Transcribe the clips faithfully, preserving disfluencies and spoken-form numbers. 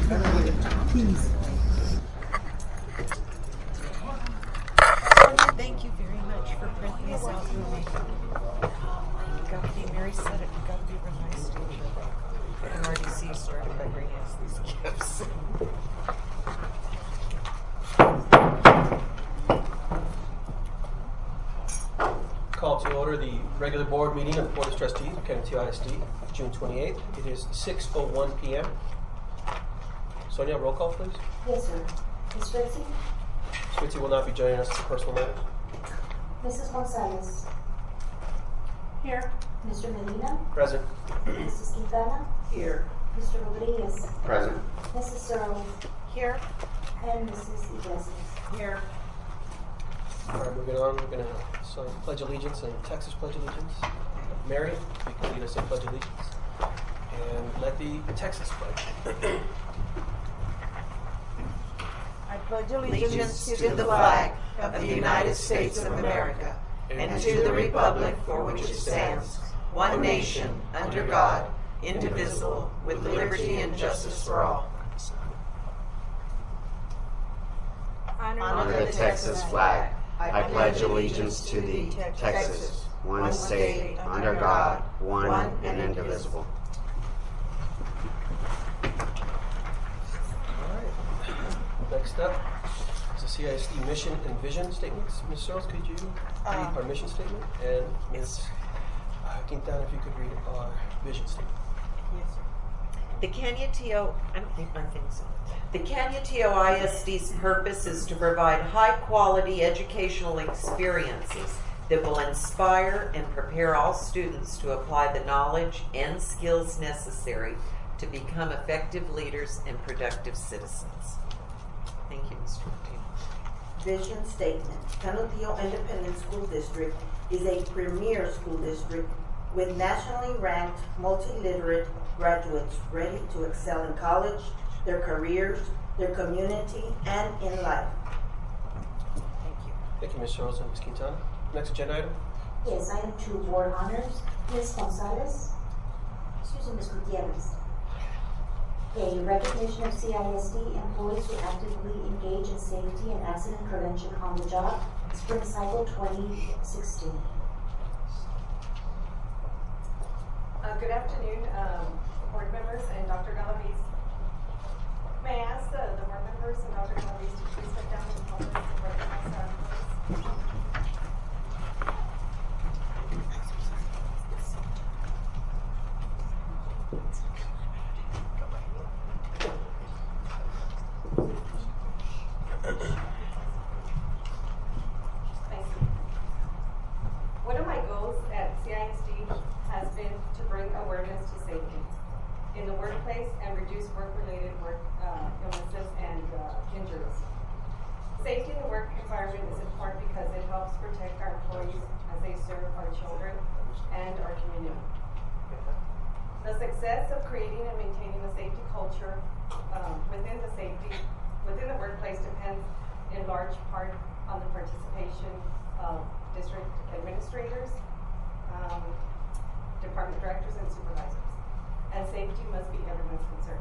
Please. Thank you very much for printing this out for me. You gotta be, Mary said it, you gotta be real nice to each other. I can already see you started by bringing us these gifts. Call to order the regular board meeting of the Board of Trustees of Canutillo I S D, June twenty-eighth. It is six oh one p.m. Sonia, roll call, please. Yes, sir. Miz Ritchie? Ritchie will not be joining us for personal matters. Missus Gonzalez? Here. Mister Medina? Present. Missus Quintana? Here. Mister Rodriguez? Present. Missus Searle? Here. And Missus Iglesias? Here. All right, moving on. We're going to sign Pledge Allegiance and Texas Pledge Allegiance. Mary, you can lead us in Pledge Allegiance. And let the Texas Pledge. I pledge allegiance to the flag of the United States of America and to the republic for which it stands, one nation, under God, indivisible, with liberty and justice for all. Under the Texas flag, I pledge allegiance to thee, Texas, one state, under God, one and indivisible. Next up is the C I S D mission and vision statements. Miz Searles, could you read Um, our mission statement? And Miz Uh, Quintana, if you could read our vision statement. Yes, sir. The Canutillo, I don't think my thing's on. The Canutillo I S D's purpose is to provide high-quality educational experiences that will inspire and prepare all students to apply the knowledge and skills necessary to become effective leaders and productive citizens. Thank you, Mister Martinez. Vision statement. Canutillo Independent School District is a premier school district with nationally ranked multi-literate graduates ready to excel in college, their careers, their community, and in life. Thank you. Thank you, Miz Searles and Miz Quintana. Next agenda item. Yes, item two, board honors. Miz Gonzalez? Excuse me, Miz Gutierrez. A recognition of C I S D employees who actively engage in safety and accident prevention on the job, spring cycle twenty sixteen. Uh, good afternoon, um, board members and Doctor Galaviz. May I ask the, the board members and Doctor Galaviz to please step down and help us and recognize our employees? Thank you. One of my goals at C I S D has been to bring awareness to safety in the workplace and reduce work-related work uh, illnesses and uh, injuries. Safety in the work environment is important because it helps protect our employees as they serve our children and our community. The success of creating and maintaining a safety culture um, within the safety within the workplace depends in large part on the participation of district administrators, um, department directors, and supervisors. And safety must be everyone's concern.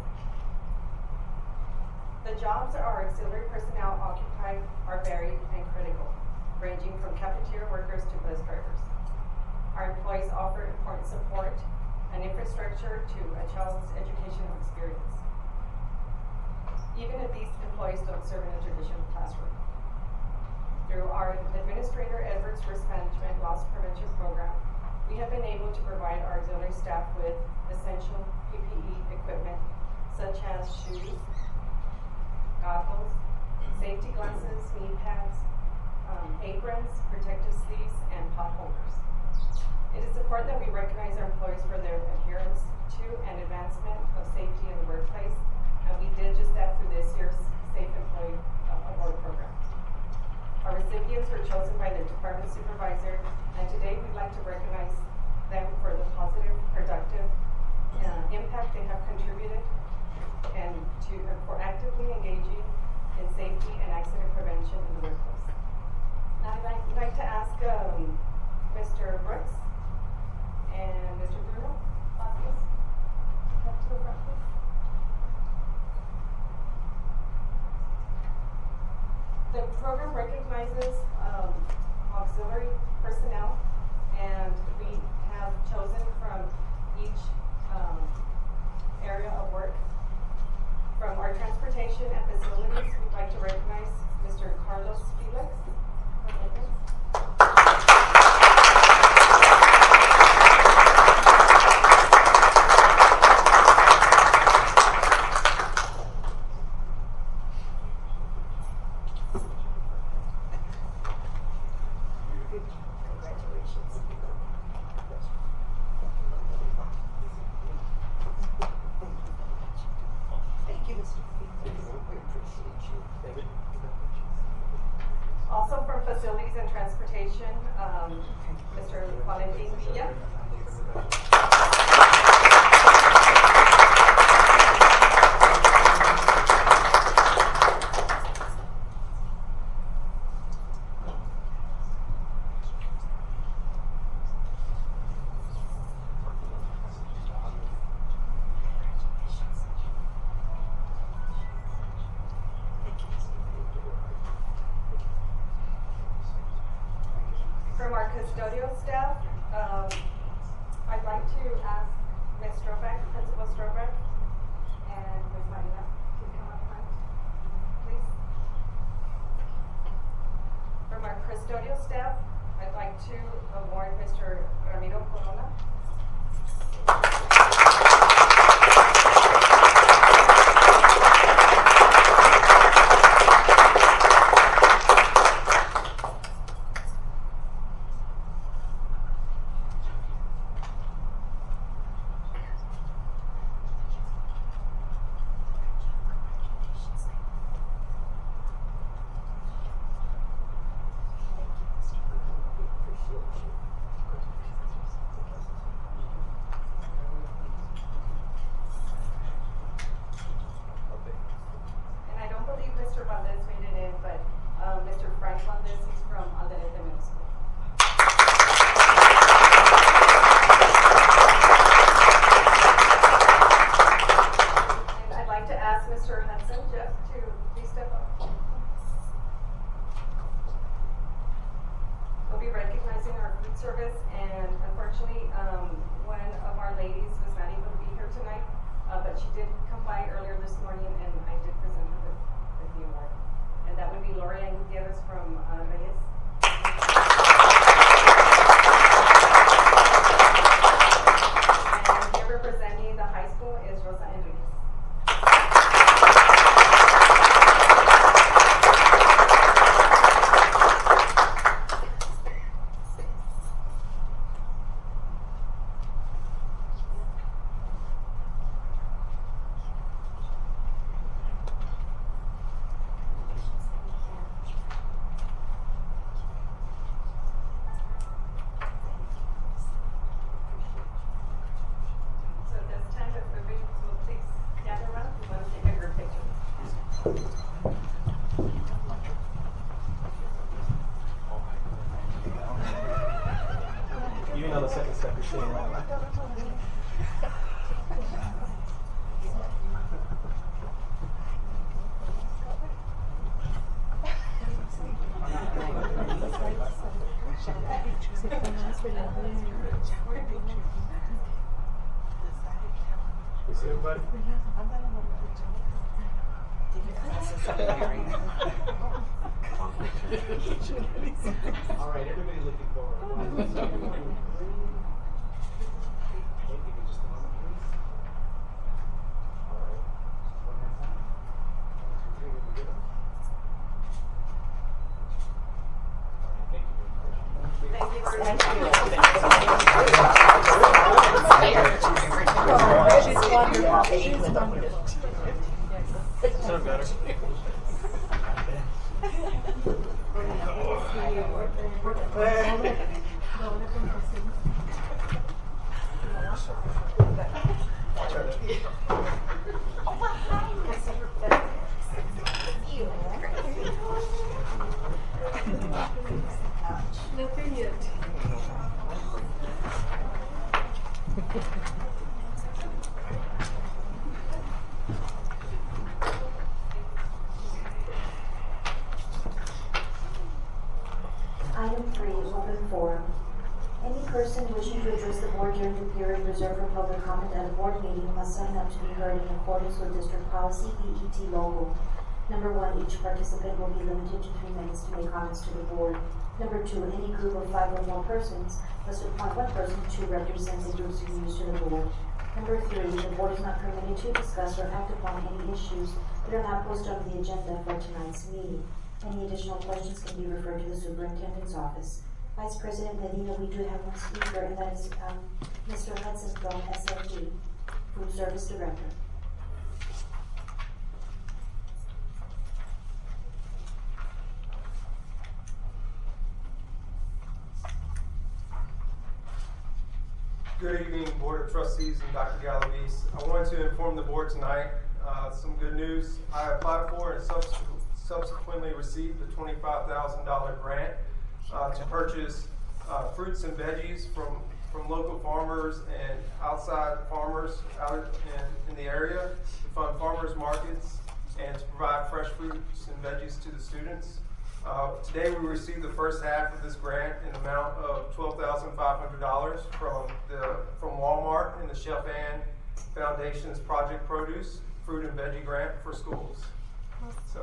The jobs our auxiliary personnel occupy are varied and critical, ranging from cafeteria workers to bus drivers. Our employees offer important support and infrastructure to a child's educational experience, even if these employees don't serve in a traditional classroom. Through our Administrator Edwards Risk Management Loss Prevention Program, we have been able to provide our auxiliary staff with essential P P E equipment such as shoes, goggles, safety glasses, knee pads, um, aprons, protective sleeves, and pot holders. It is important that we recognize our employees for their adherence to and advancement of safety in the workplace, and we did just that through this year's Safe Employee uh, Award Program. Our recipients were chosen by their department supervisor, and today we'd like to recognize them for the positive, productive uh, impact they have contributed and to uh, for actively engaging in safety and accident prevention in the workplace. Now I'd like, I'd like to ask um, Mister Brooks and Mister Bruno Vasquez, come to the front, please. the program recognizes um, auxiliary personnel, and we have chosen from each um, area of work. From our transportation and facilities, we'd like to recognize Mister Carlos Felix from Lincoln. Also from facilities and transportation, um, Mister Valentin Villa. From our custodial staff, um, I'd like to ask Miz Strobeck, Principal Strobeck, and Miz Marina to come up front, please. From our custodial staff, I'd like to award Mister Ramiro Corona. And I don't believe Mister Valdez made it in, but um, Mister Frank Valdez, he's from Alderete Middle School. And I'd like to ask Mister Hudson Jeff to please step up. We'll be recognizing our food service, and unfortunately, um, one of our ladies was not able to be here tonight, uh, but she did come by earlier this morning, and I did present her with, with the award. And that would be Lorian Gutierrez from uh, Reyes. And here representing the high school is Rosa Enriquez. So at this time, if everybody will please gather around, we want to take a group picture. Even on the second step, you're sitting right. You see everybody? All right, everybody looking forward. Wait, give me just a moment, please. All right. One more time. One, two, three, we good? All right, thank you very much. Thank you very much. Sound better. Nothing yet. forum. Any person wishing to address the board during the period reserved for public comment at a board meeting must sign up to be heard in accordance with district policy B E T logo. Number one, each participant will be limited to three minutes to make comments to the board. Number two, any group of five or more persons must appoint one person to represent the group's views to the board. Number three, the board is not permitted to discuss or act upon any issues that are not posted on the agenda for tonight's meeting. Any additional questions can be referred to the superintendent's office. Vice President Medina, we do have one speaker, and that is um, Mister Hudson from S F G, Food Service Director. Good evening, Board of Trustees and Doctor Galavis. I wanted to inform the board tonight uh, some good news. I applied for and subs subsequently received the twenty-five thousand dollar grant uh, to purchase uh, fruits and veggies from, from local farmers and outside farmers out in, in the area to fund farmers markets and to provide fresh fruits and veggies to the students. Uh, today we received the first half of this grant in the amount of twelve thousand five hundred dollars from the from Walmart and the Chef Ann Foundation's Project Produce Fruit and Veggie Grant for Schools. So.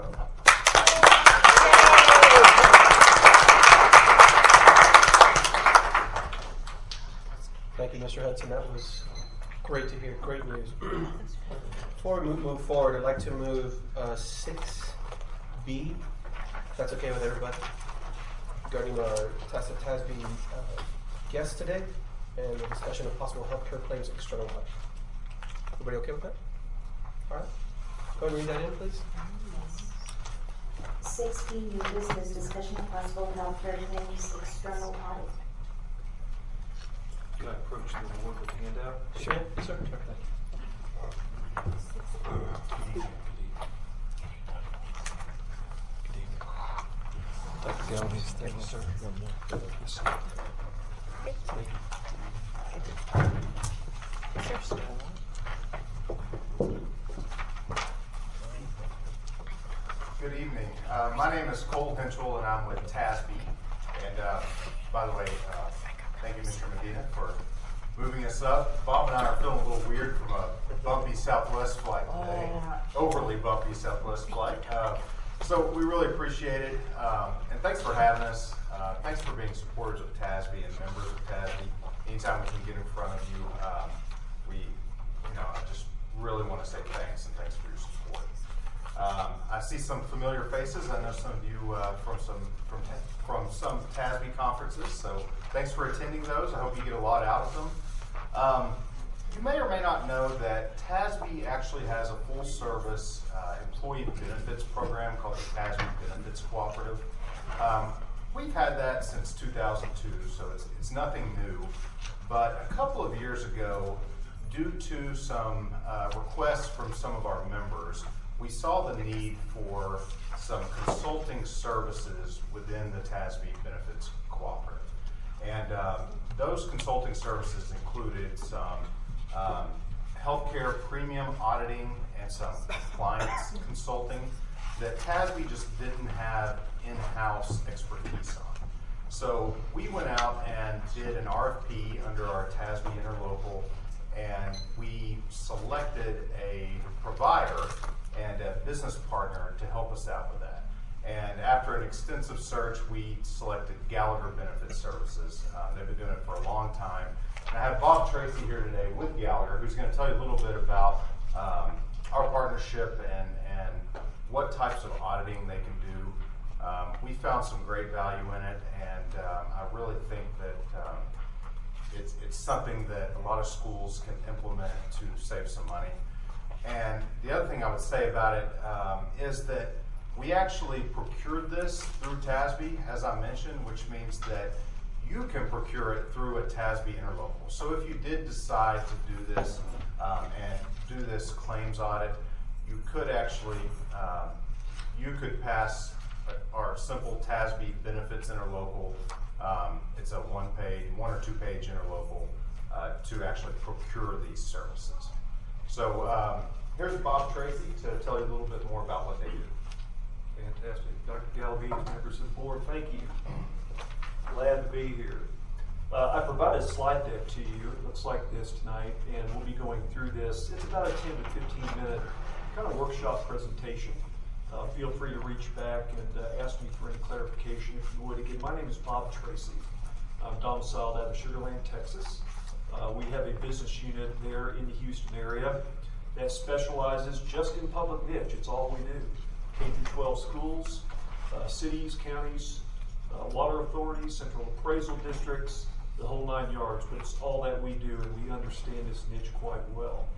Thank you, Mister Hudson. That was great to hear. Great news. Before we move, move forward, I'd like to move uh, six B. If that's okay with everybody, regarding our Tessa Tasby uh, guest today and the discussion of possible healthcare claims external audit. Everybody okay with that? All right. Go ahead and read that in, please. Six B, new business, discussion of possible healthcare claims external audit. Can I approach the board with the handout? Sure. Yes, sir. Doctor Galvin, thank you, sir. Yes, sir. Good evening. Uh, my name is Cole Henschel, and I'm with Tasby. And uh, by the way, uh, thank you, Mister Medina, for moving us up. Bob and I are feeling a little weird from a bumpy Southwest flight today. Overly bumpy Southwest flight. Uh, so we really appreciate it. Um, and thanks for having us. Uh, thanks for being supporters of Tasby and members of Tasby. Anytime we can get in front of you, um, we, you know, I just really want to say thanks and thanks for your support. Um, I see some familiar faces. I know some of you uh, from some from from some Tasby conferences. So thanks for attending those. I hope you get a lot out of them. Um, you may or may not know that Tasby actually has a full-service uh, employee benefits program called the Tasby Benefits Cooperative. Um, we've had that since two thousand two, so it's it's nothing new. But a couple of years ago, due to some uh, requests from some of our members, we saw the need for some consulting services within the Tasby Benefits Cooperative. And um, those consulting services included some um, healthcare premium auditing and some compliance consulting that Tasby just didn't have in-house expertise on. So we went out and did an R F P under our Tasby Interlocal, and we selected a provider and a business partner to help us out with that. And after an extensive search, we selected Gallagher Benefit Services. Uh, they've been doing it for a long time. And I have Bob Tracy here today with Gallagher, who's going to tell you a little bit about um, our partnership and, and what types of auditing they can do. Um, we found some great value in it, and um, I really think that um, it's, it's something that a lot of schools can implement to save some money. And the other thing I would say about it um, is that we actually procured this through Tasby, as I mentioned, which means that you can procure it through a Tasby Interlocal. So if you did decide to do this um, and do this claims audit, you could actually, um, you could pass our simple Tasby Benefits Interlocal. Um, it's a one page, one or two page interlocal uh, to actually procure these services. So um, here's Bob Tracy to tell you a little bit more about what they do. Fantastic. Doctor Galvin, members of the board, thank you. Glad to be here. Uh, I provided a slide deck to you. It looks like this tonight, and we'll be going through this. It's about a ten to fifteen minute kind of workshop presentation. Uh, feel free to reach back and uh, ask me for any clarification if you would. Again, my name is Bob Tracy. I'm domiciled out of Sugar Land, Texas. Uh, we have a business unit there in the Houston area that specializes just in public niche. It's all we do. K through twelve schools, uh, cities, counties, uh, water authorities, central appraisal districts, the whole nine yards. But it's all that we do, and we understand this niche quite well.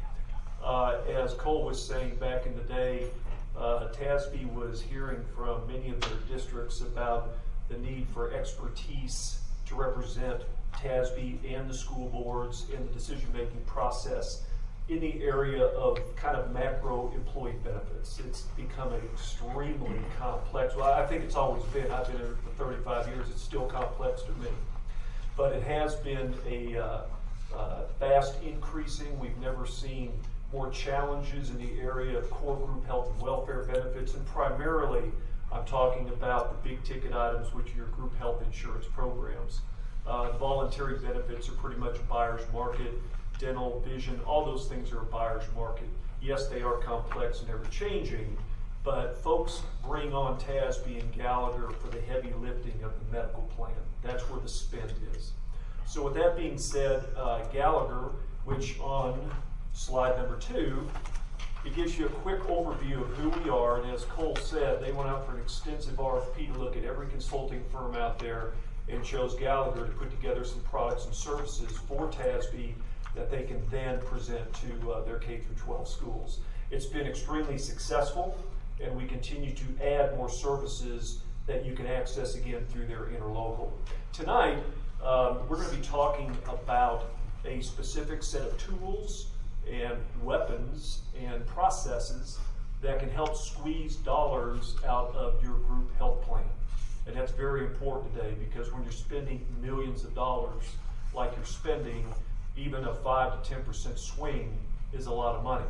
Uh, as Cole was saying back in the day, uh, T A S B was hearing from many of their districts about the need for expertise to represent T A S B and the school boards in the decision-making process in the area of kind of macro employee benefits. It's become extremely complex. Well, I think it's always been. I've been here for thirty-five years. It's still complex to me. But it has been a uh, uh, fast increasing. We've never seen more challenges in the area of core group health and welfare benefits, and primarily I'm talking about the big ticket items, which are your group health insurance programs. Uh, voluntary benefits are pretty much a buyer's market. Dental, vision, all those things are a buyer's market. Yes, they are complex and ever changing, but folks bring on T A S B and Gallagher for the heavy lifting of the medical plan. That's where the spend is. So with that being said, uh, Gallagher, which on slide number two, it gives you a quick overview of who we are, and as Cole said, they went out for an extensive R F P to look at every consulting firm out there and chose Gallagher to put together some products and services for T A S B that they can then present to uh, their K through twelve schools. It's been extremely successful, and we continue to add more services that you can access again through their interlocal. Tonight, um, we're going to be talking about a specific set of tools and weapons and processes that can help squeeze dollars out of your group health plan. And that's very important today, because when you're spending millions of dollars like you're spending, even a five to ten percent swing is a lot of money.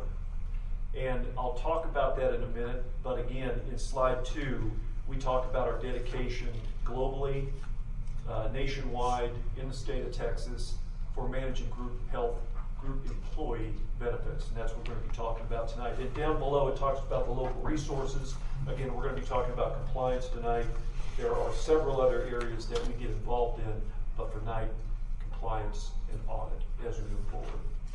And I'll talk about that in a minute, but again, in slide two, we talk about our dedication globally, uh, nationwide, in the state of Texas, for managing group health, group employee benefits, and that's what we're going to be talking about tonight. And down below, it talks about the local resources. Again, we're going to be talking about compliance tonight. There are several other areas that we get involved in, but for tonight, compliance and audit as we move forward.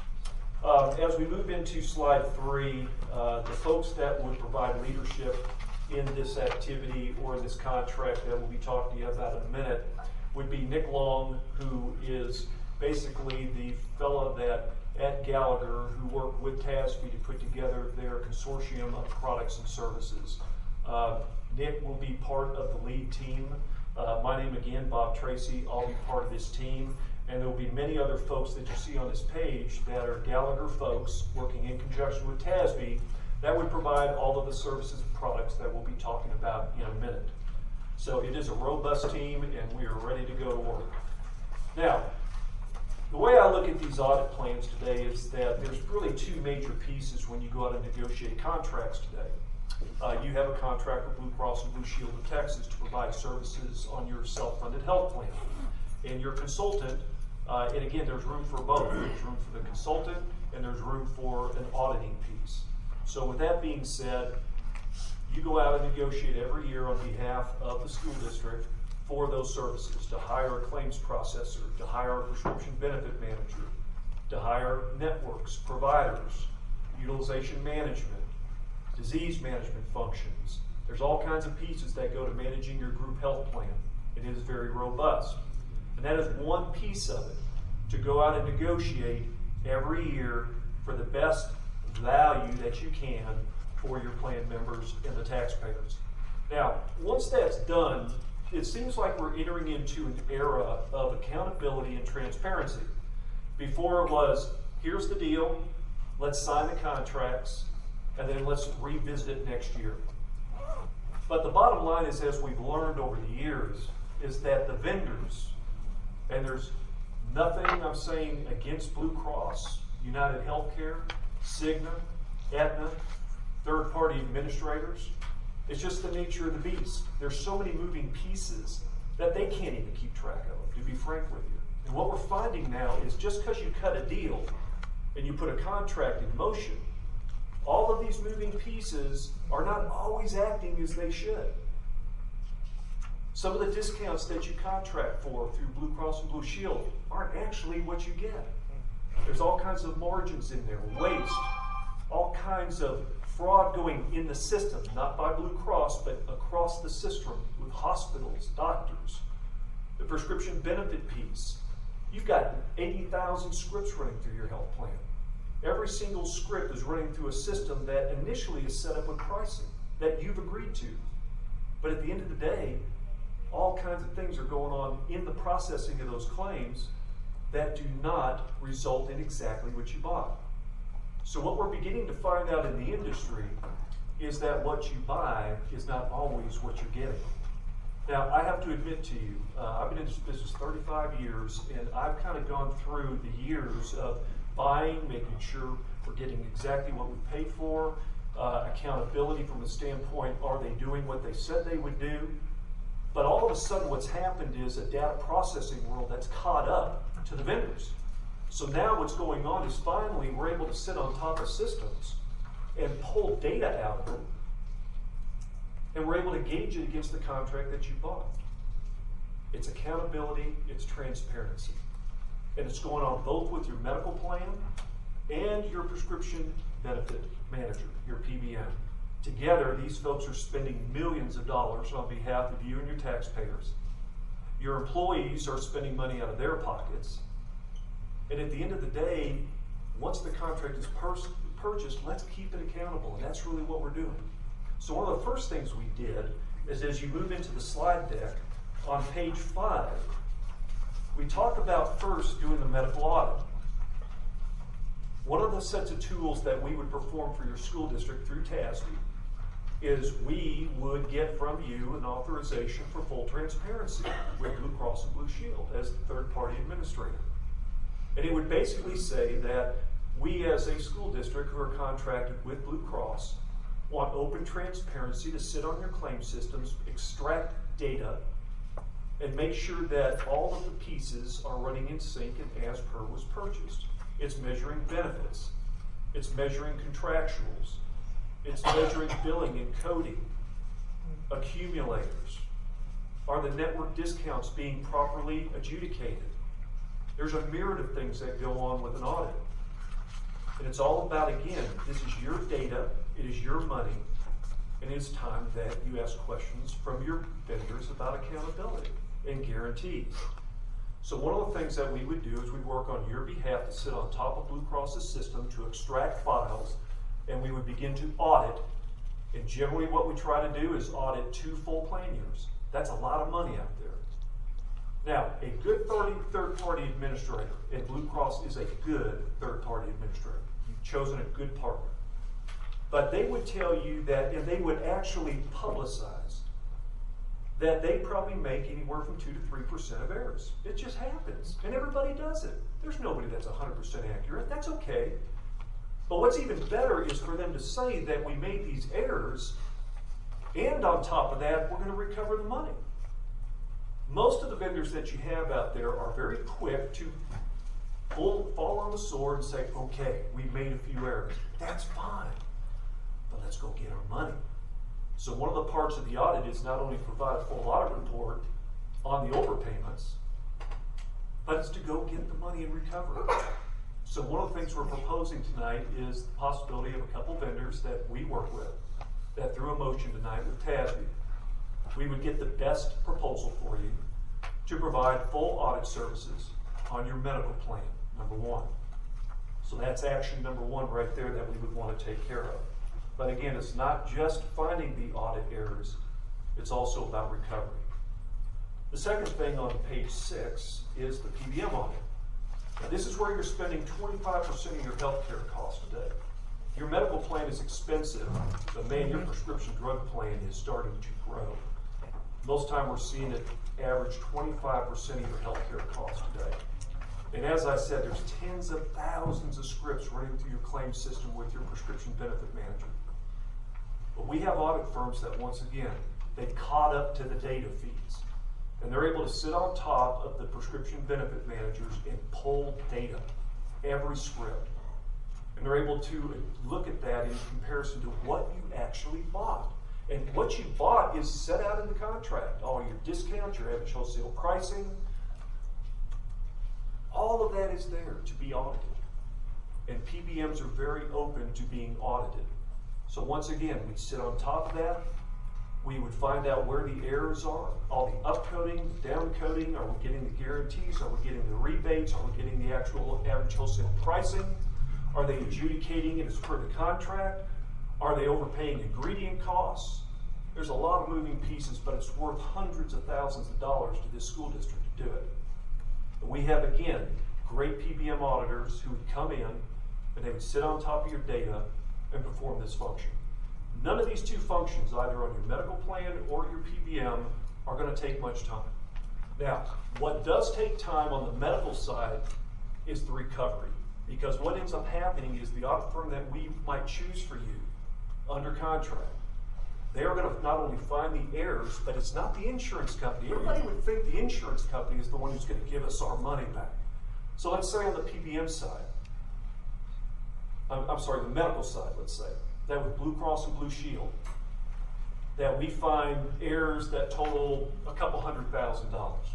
Um, as we move into slide three, uh, the folks that would provide leadership in this activity or in this contract that we'll be talking to you about in a minute would be Nick Long, who is basically the fellow that at Gallagher who worked with T A S B to put together their consortium of products and services. Uh, Nick will be part of the lead team. Uh, my name again, Bob Tracy. I'll be part of this team. And there will be many other folks that you see on this page that are Gallagher folks working in conjunction with T A S B that would provide all of the services and products that we'll be talking about in a minute. So it is a robust team, and we are ready to go to work. Now, the way I look at these audit plans today is that there's really two major pieces when you go out and negotiate contracts today. Uh, you have a contract with Blue Cross and Blue Shield of Texas to provide services on your self-funded health plan. And your consultant, uh, and again, there's room for both. There's room for the consultant, and there's room for an auditing piece. So with that being said, you go out and negotiate every year on behalf of the school district for those services, to hire a claims processor, to hire a prescription benefit manager, to hire networks, providers, utilization management, disease management functions. There's all kinds of pieces that go to managing your group health plan. It is very robust. And that is one piece of it, to go out and negotiate every year for the best value that you can for your plan members and the taxpayers. Now, once that's done, it seems like we're entering into an era of accountability and transparency. Before it was, here's the deal, let's sign the contracts, and then let's revisit it next year. But the bottom line is, as we've learned over the years, is that the vendors, and there's nothing I'm saying against Blue Cross, United Healthcare, Cigna, Aetna, third-party administrators, it's just the nature of the beast. There's so many moving pieces that they can't even keep track of, to be frank with you. And what we're finding now is just because you cut a deal and you put a contract in motion, all of these moving pieces are not always acting as they should. Some of the discounts that you contract for through Blue Cross and Blue Shield aren't actually what you get. There's all kinds of margins in there, waste, all kinds of fraud going in the system, not by Blue Cross, but across the system with hospitals, doctors. The prescription benefit piece. You've got eighty thousand scripts running through your health plan. Every single script is running through a system that initially is set up with pricing that you've agreed to. But at the end of the day, all kinds of things are going on in the processing of those claims that do not result in exactly what you bought. So what we're beginning to find out in the industry is that what you buy is not always what you're getting. Now, I have to admit to you, uh, I've been in this business thirty-five years, and I've kind of gone through the years of buying, making sure we're getting exactly what we paid for, uh, accountability from the standpoint, are they doing what they said they would do? But all of a sudden what's happened is a data processing world that's caught up to the vendors. So now what's going on is finally we're able to sit on top of systems and pull data out of them, and we're able to gauge it against the contract that you bought. It's accountability, it's transparency. And it's going on both with your medical plan and your prescription benefit manager, your P B M. Together, these folks are spending millions of dollars on behalf of you and your taxpayers. Your employees are spending money out of their pockets. And at the end of the day, once the contract is pur- purchased, let's keep it accountable. And that's really what we're doing. So one of the first things we did is, as you move into the slide deck, on page five, we talk about first doing the medical audit. One of the sets of tools that we would perform for your school district through T A S B is we would get from you an authorization for full transparency with Blue Cross and Blue Shield as the third-party administrator. And it would basically say that we as a school district who are contracted with Blue Cross want open transparency to sit on your claim systems, extract data, and make sure that all of the pieces are running in sync and as per was purchased. It's measuring benefits. It's measuring contractuals. It's measuring billing and coding. Accumulators. Are the network discounts being properly adjudicated? There's a myriad of things that go on with an audit. And it's all about, again, this is your data, it is your money, and it's time that you ask questions from your vendors about accountability and guarantees. So one of the things that we would do is we'd work on your behalf to sit on top of Blue Cross's system to extract files, and we would begin to audit. And generally what we try to do is audit two full plan years. That's a lot of money out there. Now, a good third-party administrator, and Blue Cross is a good third-party administrator. You've chosen a good partner. But they would tell you that, and they would actually publicize, that they probably make anywhere from two to three percent of errors. It just happens, and everybody does it. There's nobody that's one hundred percent accurate. That's okay. But what's even better is for them to say that we made these errors, and on top of that, we're going to recover the money. Most of the vendors that you have out there are very quick to pull, fall on the sword and say, okay, we made a few errors. That's fine, but let's go get our money. So one of the parts of the audit is not only provide a full audit report on the overpayments, but it's to go get the money and recover it. So one of the things we're proposing tonight is the possibility of a couple vendors that we work with that through a motion tonight with T A S B, we would get the best proposal for you to provide full audit services on your medical plan, number one. So that's action number one right there that we would want to take care of. But again, it's not just finding the audit errors, it's also about recovery. The second thing on page six is the P B M audit. Now this is where you're spending twenty-five percent of your healthcare costs today. Your medical plan is expensive, but man, your prescription drug plan is starting to grow. Most time we're seeing it average twenty-five percent of your healthcare costs today. And as I said, there's tens of thousands of scripts running through your claim system with your prescription benefit manager. But we have audit firms that, once again, they've caught up to the data feeds. And they're able to sit on top of the prescription benefit managers and pull data, every script. And they're able to look at that in comparison to what you actually bought. And what you bought is set out in the contract. All your discounts, your average wholesale pricing, all of that is there to be audited. And P B Ms are very open to being audited. So once again, we'd sit on top of that. We would find out where the errors are, all the upcoding, downcoding. Are we getting the guarantees? Are we getting the rebates? Are we getting the actual average wholesale pricing? Are they adjudicating it as per the contract? Are they overpaying ingredient costs? There's a lot of moving pieces, but it's worth hundreds of thousands of dollars to this school district to do it. But we have, again, great P B M auditors who would come in and they would sit on top of your data and perform this function. None of these two functions, either on your medical plan or your P B M, are going to take much time. Now, what does take time on the medical side is the recovery. Because what ends up happening is the audit firm that we might choose for you under contract, they are going to not only find the errors, but it's not the insurance company. Everybody would think the insurance company is the one who's going to give us our money back. So let's say on the P B M side, I'm, I'm sorry, the medical side, let's say, that with Blue Cross and Blue Shield, that we find errors that total a couple hundred thousand dollars.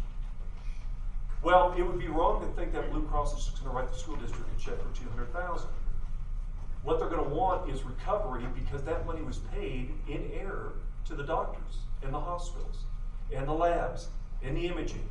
Well, it would be wrong to think that Blue Cross is just going to write the school district a check for two hundred thousand dollars. What they're going to want is recovery because that money was paid in error to the doctors and the hospitals and the labs and the imaging.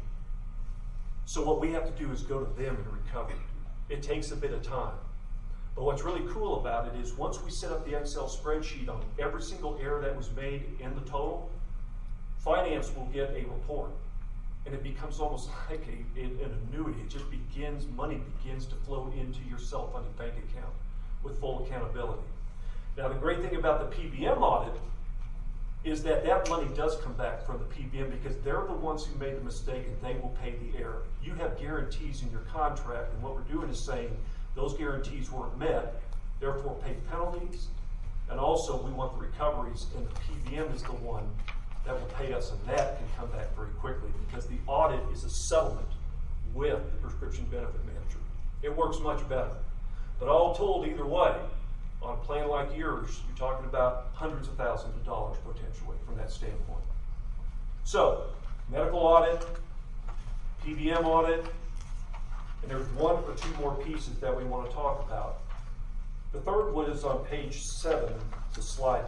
So what we have to do is go to them and recover. It takes a bit of time. But what's really cool about it is once we set up the Excel spreadsheet on every single error that was made in the total, finance will get a report. And it becomes almost like a, an annuity. It just begins, money begins to flow into your self-funded bank account with full accountability. Now, the great thing about the P B M audit is that that money does come back from the P B M because they're the ones who made the mistake and they will pay the error. You have guarantees in your contract, and what we're doing is saying those guarantees weren't met, therefore pay penalties, and also we want the recoveries, and the P B M is the one that will pay us, and that can come back very quickly because the audit is a settlement with the prescription benefit manager. It works much better. But all told, either way, on a plan like yours, you're talking about hundreds of thousands of dollars potentially from that standpoint. So, medical audit, P B M audit, and there's one or two more pieces that we want to talk about. The third one is on page seven, the slide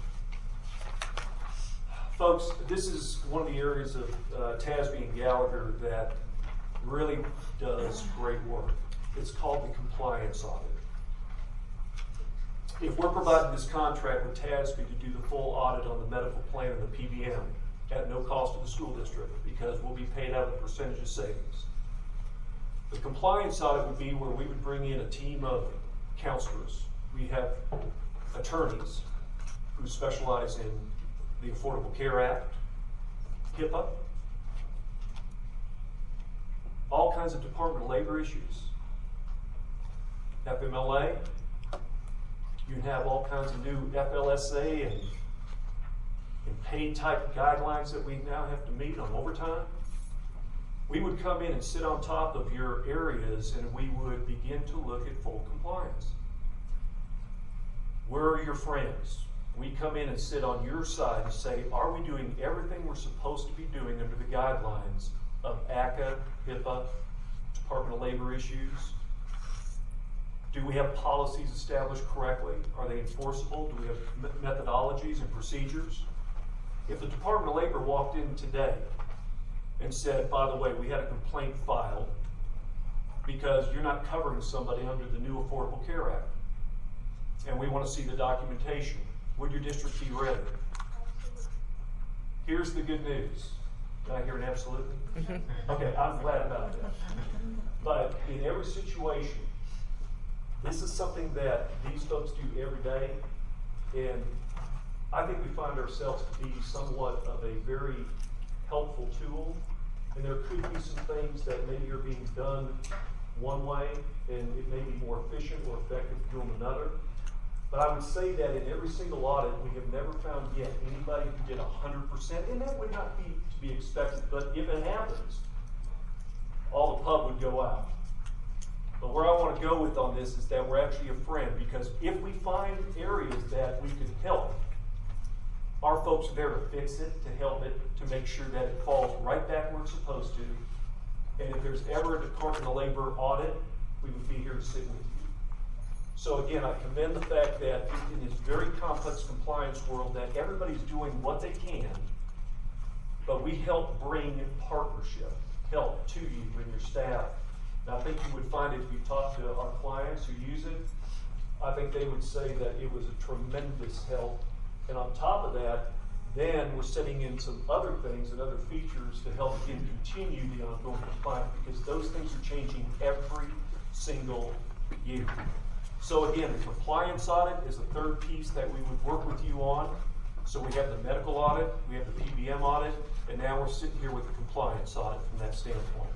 deck. Folks, this is one of the areas of uh, Tasby and Gallagher that really does great work. It's called the compliance audit. If we're providing this contract with Tasby to do the full audit on the medical plan and the P B M at no cost to the school district because we'll be paid out of the percentage of savings. The compliance audit would be where we would bring in a team of counselors. We have attorneys who specialize in the Affordable Care Act, HIPAA, all kinds of Department of Labor issues, F M L A. You have all kinds of new F L S A and, and paid type guidelines that we now have to meet on overtime. We would come in and sit on top of your areas and we would begin to look at full compliance. Where are your friends? We come in and sit on your side and say, are we doing everything we're supposed to be doing under the guidelines of A C A, HIPAA, Department of Labor issues? Do we have policies established correctly? Are they enforceable? Do we have methodologies and procedures? If the Department of Labor walked in today and said, by the way, we had a complaint filed because you're not covering somebody under the new Affordable Care Act, and we want to see the documentation, would your district be ready? Here's the good news. Did I hear an absolutely? Okay, I'm glad about that. But in every situation, this is something that these folks do every day, and I think we find ourselves to be somewhat of a very helpful tool, and there could be some things that maybe are being done one way, and it may be more efficient or effective doing another. But I would say that in every single audit, we have never found yet anybody who did one hundred percent, and that would not be to be expected, but if it happens, all the pub would go out. But where I want to go with on this is that we're actually a friend, because if we find areas that we could help, our folks are there to fix it, to help it, to make sure that it falls right back where it's supposed to. And if there's ever a Department of Labor audit, we would be here to sit with you. So again, I commend the fact that in this very complex compliance world that everybody's doing what they can, but we help bring partnership, help to you and your staff. And I think you would find it if you talk to our clients who use it, I think they would say that it was a tremendous help. And on top of that, then we're setting in some other things and other features to help again continue the ongoing compliance, because those things are changing every single year. So again, the compliance audit is the third piece that we would work with you on. So we have the medical audit, we have the P B M audit, and now we're sitting here with the compliance audit from that standpoint.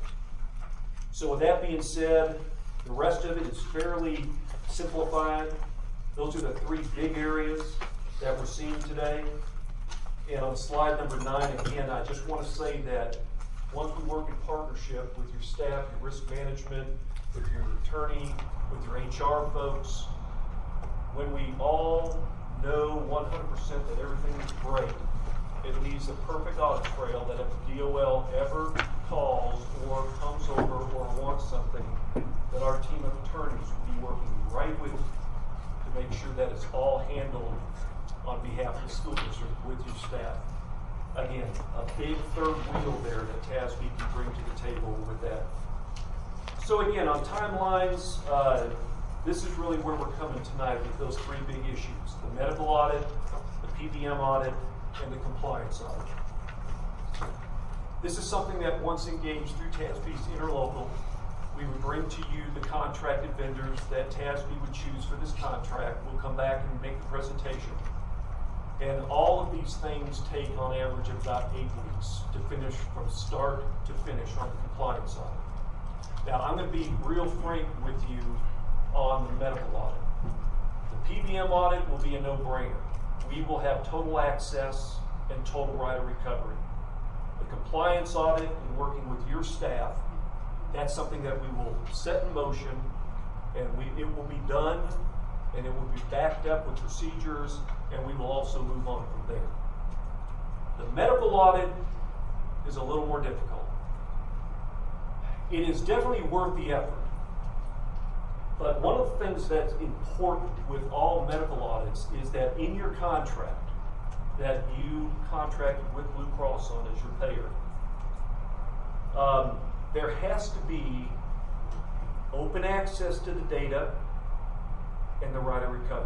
So with that being said, the rest of it is fairly simplified. Those are the three big areas that we're seeing today. And on slide number nine, again, I just want to say that once we work in partnership with your staff, your risk management, with your attorney, with your H R folks, when we all know one hundred percent that everything is great, it leaves a perfect audit trail that if the D O L ever calls or comes over or wants something, that our team of attorneys will be working right with you to make sure that it's all handled on behalf of the school district with your staff. Again, a big third wheel there that T A S B can bring to the table with that. So again, on timelines, uh, this is really where we're coming tonight with those three big issues: the medical audit, the P B M audit, and the compliance audit. This is something that once engaged through T A S B's interlocal, we would bring to you the contracted vendors that T A S B would choose for this contract. We'll come back and make the presentation. And all of these things take on average about eight weeks to finish, from start to finish on the compliance audit. Now, I'm going to be real frank with you on the medical audit. The P B M audit will be a no-brainer. We will have total access and total right of recovery. The compliance audit and working with your staff, that's something that we will set in motion, and we, it will be done, and it will be backed up with procedures, and we will also move on from there. The medical audit is a little more difficult. It is definitely worth the effort. But one of the things that's important with all medical audits is that in your contract that you contracted with Blue Cross on as your payer, um, there has to be open access to the data and the right of recovery.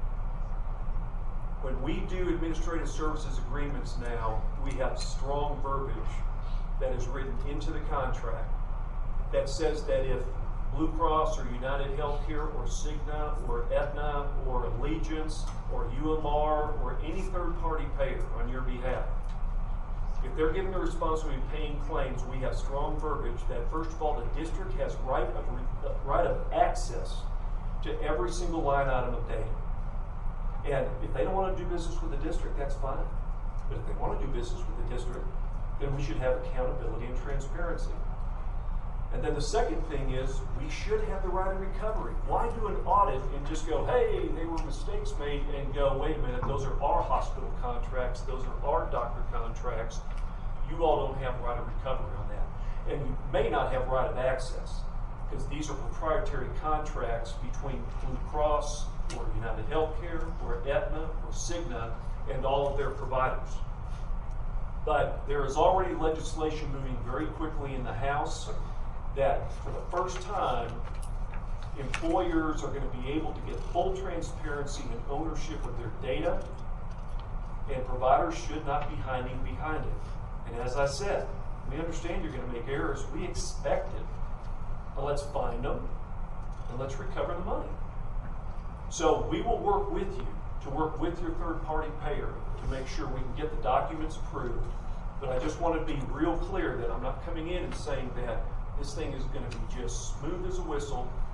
When we do administrative services agreements now, we have strong verbiage that is written into the contract that says that if Blue Cross or United Healthcare or Cigna or Aetna or Allegiance or U M R or any third-party payer on your behalf, if they're given the responsibility of paying claims, we have strong verbiage that, first of all, the district has right of, re- right of access to every single line item of data. And if they don't want to do business with the district, that's fine. But if they want to do business with the district, then we should have accountability and transparency. And then the second thing is, we should have the right of recovery. Why do an audit and just go, hey, there were mistakes made, and go, wait a minute, those are our hospital contracts, those are our doctor contracts. You all don't have right of recovery on that. And you may not have right of access, because these are proprietary contracts between Blue Cross or United Healthcare or Aetna or Cigna and all of their providers. But there is already legislation moving very quickly in the House that for the first time, employers are going to be able to get full transparency and ownership of their data, and providers should not be hiding behind it. And as I said, we understand you're going to make errors. We expect it. But let's find them, and let's recover the money. So we will work with you to work with your third-party payer to make sure we can get the documents approved. But I just want to be real clear that I'm not coming in and saying that this thing is going to be just smooth as a whistle.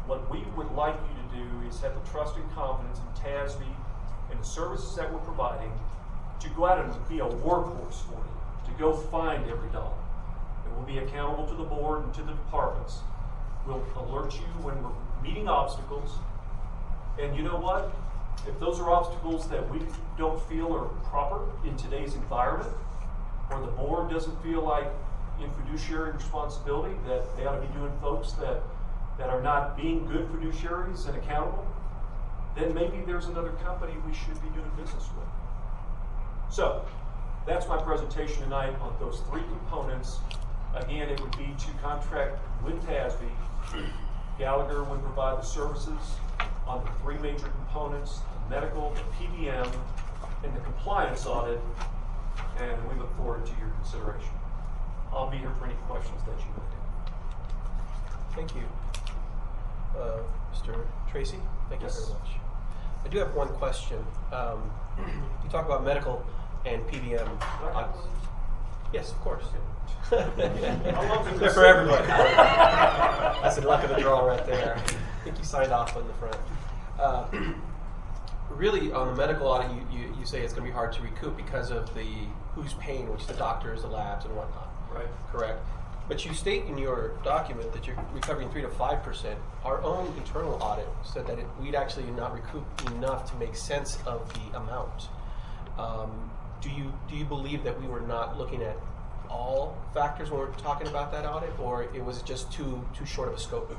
What we would like you to do is have the trust and confidence in T A S B and the services that we're providing to go out and be a workhorse for you, to go find every dollar. And we'll be accountable to the board and to the departments. We'll alert you when we're meeting obstacles. And you know what? If those are obstacles that we don't feel are proper in today's environment, or the board doesn't feel like in fiduciary responsibility that they ought to be doing folks that, that are not being good fiduciaries and accountable, then maybe there's another company we should be doing business with. So, that's my presentation tonight on those three components. Again, it would be to contract with T A S B. Gallagher would provide the services on the three major components, the medical, the P B M, and the compliance audit, and we look forward to your consideration. I'll be here for any questions that you may have. Thank you. Uh, Mister Tracy, thank Yes. you very much. I do have one question. Um, you talk about medical and P B M. audits. Yes, of course. They're for everybody. That's the luck of the draw right there. I think you signed off on the front. Uh, really, on the medical audit, you, you, you say it's going to be hard to recoup because of the who's paying, which is the doctors, the labs, and whatnot. Right. Correct. But you state in your document that you're recovering three to five percent. Our own internal audit said that it, we'd actually not recoup enough to make sense of the amount. Um, do you do you believe that we were not looking at all factors when we're talking about that audit, or it was just too too short of a scope?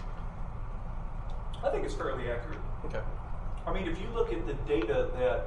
I think it's fairly accurate. Okay. I mean, if you look at the data that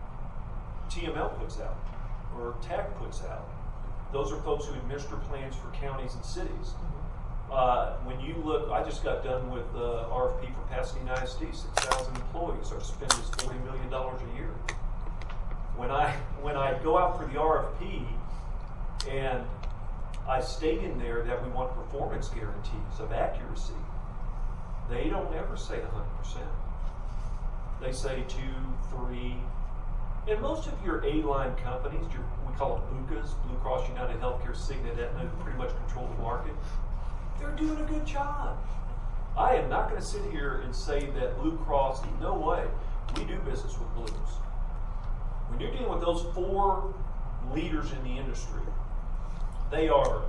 T M L puts out, or T A C puts out, those are folks who administer plans for counties and cities. Uh, when you look, I just got done with the uh, R F P for Pasadena I S D, six thousand employees. Our spend is forty million dollars a year. When I, when I go out for the R F P, and I state in there that we want performance guarantees of accuracy, they don't ever say one hundred percent. They say two, three, and most of your A-line companies, your, we call them B U C As, Blue Cross United Healthcare, Cigna, Aetna, who pretty much control the market, they're doing a good job. I am not going to sit here and say that Blue Cross, no way, we do business with Blues. When you're dealing with those four leaders in the industry, they are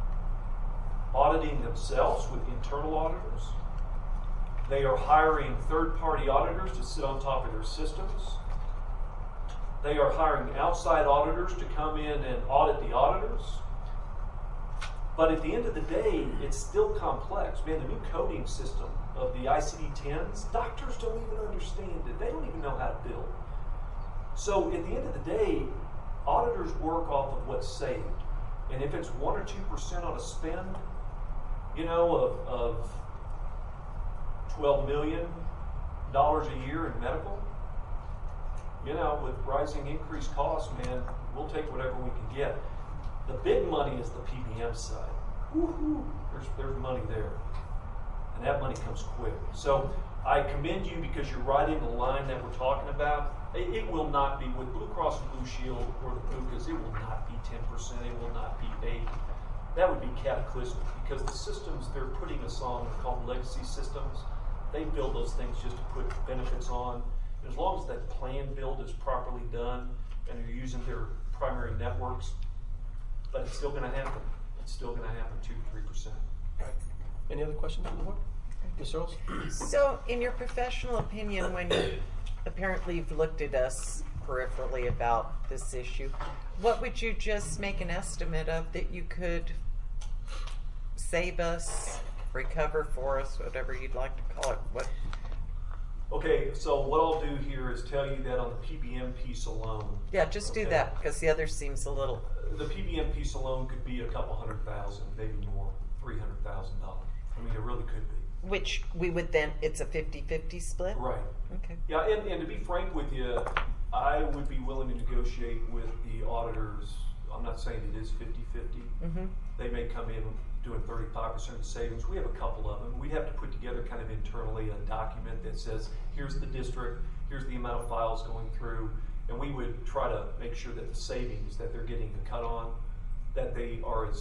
auditing themselves with internal auditors. They are hiring third-party auditors to sit on top of their systems. They are hiring outside auditors to come in and audit the auditors. But at the end of the day, it's still complex. Man, the new coding system of the I C D tens, doctors don't even understand it. They don't even know how to bill. So at the end of the day, auditors work off of what's saved. And if it's one or two percent on a spend, you know, of, of twelve million dollars a year in medical, you know, with rising increased costs, man, we'll take whatever we can get. The big money is the P B M side. Woo-hoo. There's, there's money there. And that money comes quick. So I commend you because you're right in the line that we're talking about. It, it will not be with Blue Cross and Blue Shield or the B U C As, it will not be ten percent, it will not be eight. That would be cataclysmic because the systems they're putting us on are called legacy systems. They build those things just to put benefits on. And as long as that plan build is properly done and you're using their primary networks, but it's still going to happen. It's still going to happen two to three percent. Right. Any other questions from the board? Miz Earls? So, in your professional opinion, when you apparently you've looked at us peripherally about this issue, what would you just make an estimate of that you could save us, recover for us, whatever you'd like to call it? What? Okay, so what I'll do here is tell you that on the P B M piece alone. Yeah, just do okay, that because the other seems a little. The P B M piece alone could be a couple hundred thousand, maybe more, three hundred thousand dollars. I mean, it really could be. Which we would then, it's a fifty-fifty split? Right. Okay. Yeah, and, and to be frank with you, I would be willing to negotiate with the auditors. I'm not saying it is fifty-fifty. Mm-hmm. They may come in doing thirty-five percent savings. We have a couple of them. We'd have to put together kind of internally a document that says, here's the district, here's the amount of files going through, and we would try to make sure that the savings that they're getting a cut on, that they are as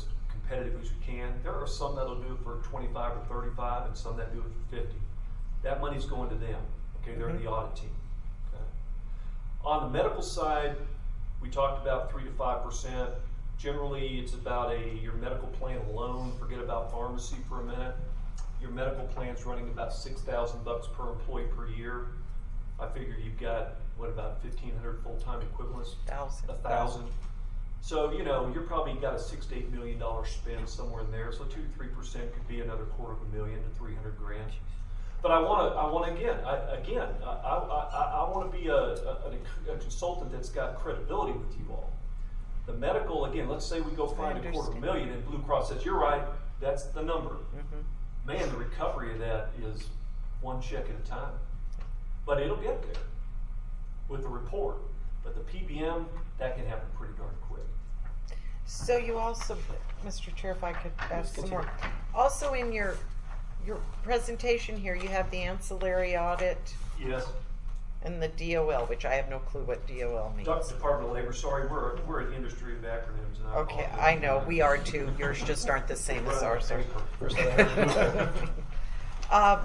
competitive as we can. There are some that'll do it for twenty-five or thirty-five, and some that do it for fifty. That money's going to them. Okay, they're Mhm. the audit team. Okay. On the medical side, we talked about three to five percent. Generally, it's about a your medical plan alone. Forget about pharmacy for a minute. Your medical plan's running about six thousand bucks per employee per year. I figure you've got what about fifteen hundred full-time equivalents? Thousand. A thousand. So you know you're probably got a six to eight million dollar spend somewhere in there. So two to three percent could be another quarter of a million to three hundred grand. But I want to, I want to again, I, again, I, I, I, I want to be a, a, a consultant that's got credibility with you all. The medical, again, let's say we go find a quarter of a million, and Blue Cross says you're right, that's the number. Mm-hmm. Man, the recovery of that is one check at a time. But it'll get there with the report. But the P B M, that can happen pretty darn quick. So you also, Mister Chair, if I could ask some more. Also in your your presentation here, you have the ancillary audit Yes. and the D O L, which I have no clue what D O L means. Department of Labor, sorry, we're, we're an industry of acronyms. And I Okay, apologize. I know, we are too. Yours just aren't the same as ours. First I heard. Um,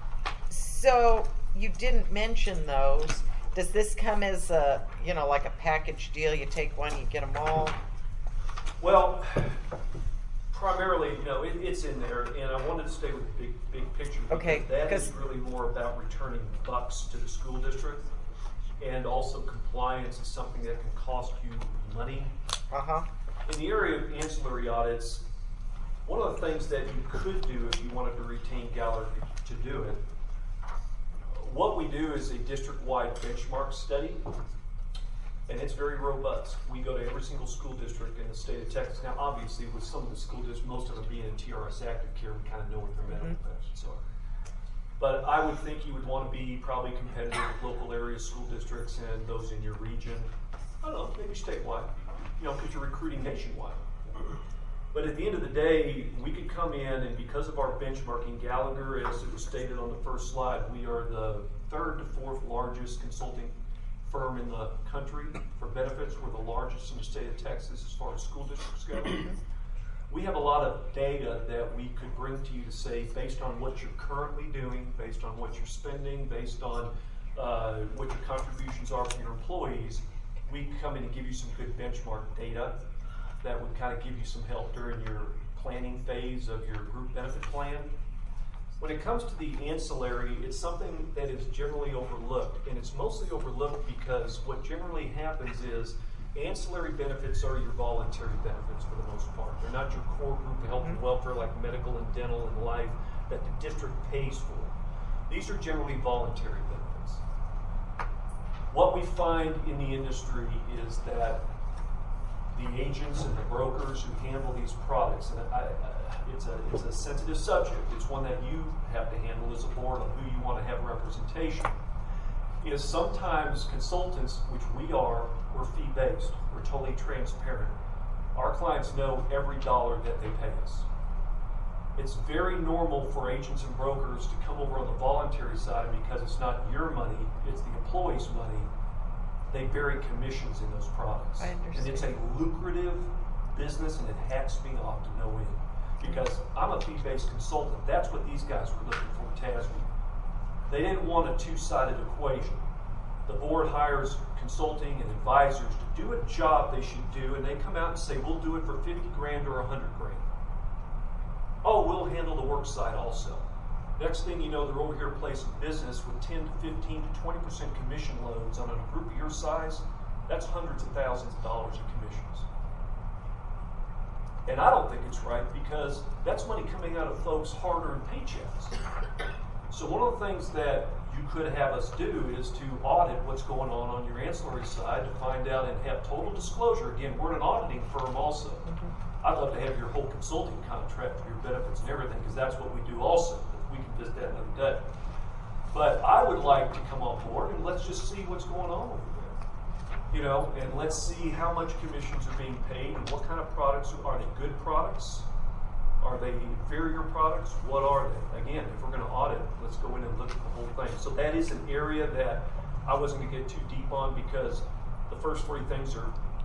so you didn't mention those. Does this come as a, you know, like a package deal? You take one, you get them all? Well, primarily, no, it, it's in there, and I wanted to stay with the big, big picture. Because Okay, that is 'cause- really more about returning bucks to the school district, and also compliance is something that can cost you money. Uh-huh. In the area of ancillary audits, one of the things that you could do if you wanted to retain Gallagher to do it, what we do is a district-wide benchmark study, and it's very robust. We go to every single school district in the state of Texas. Now, obviously, with some of the school districts, most of them being in T R S active care, we kind of know what their medical Mhm. benefits are. But I would think you would want to be probably competitive with local area school districts and those in your region. I don't know, maybe statewide, you know, because you're recruiting nationwide. But at the end of the day, we could come in, and because of our benchmarking, Gallagher, as it was stated on the first slide, we are the third to fourth largest consulting firm in the country for benefits. We're the largest in the state of Texas as far as school districts go. We have a lot of data that we could bring to you to say, based on what you're currently doing, based on what you're spending, based on uh, what your contributions are for your employees, we can come in and give you some good benchmark data that would kind of give you some help during your planning phase of your group benefit plan. When it comes to the ancillary, it's something that is generally overlooked, and it's mostly overlooked because what generally happens is ancillary benefits are your voluntary benefits for the most part. They're not your core group of health and welfare like medical and dental and life that the district pays for. These are generally voluntary benefits. What we find in the industry is that the agents and the brokers who handle these products, and I, I, it's a it's a sensitive subject. It's one that you have to handle as a board on who you want to have representation. Is sometimes consultants, which we are, we're fee based. We're totally transparent. Our clients know every dollar that they pay us. It's very normal for agents and brokers to come over on the voluntary side because it's not your money, it's the employee's money. They bury commissions in those products. I understand. And it's a lucrative business, and it hacks me off to no end. Because I'm a fee-based consultant. That's what these guys were looking for, T A S B. They didn't want a two-sided equation. The board hires consulting and advisors to do a job they should do, and they come out and say, we'll do it for fifty grand or one hundred grand. Oh, we'll handle the work side also. Next thing you know, they're over here placing business with ten to fifteen to twenty percent commission loads on a group of your size. That's hundreds of thousands of dollars in commissions. And I don't think it's right because that's money coming out of folks' hard-earned paychecks. So one of the things that you could have us do is to audit what's going on on your ancillary side to find out and have total disclosure. Again, we're an auditing firm also. Mm-hmm. I'd love to have your whole consulting contract for your benefits and everything because that's what we do also. We can visit that another day. But I would like to come on board and let's just see what's going on over there. You know, and let's see how much commissions are being paid and what kind of products are they good products? Are they inferior products? What are they? Again, if we're going to audit, let's go in and look at the whole thing. So that is an area that I wasn't going to get too deep on because the first three things are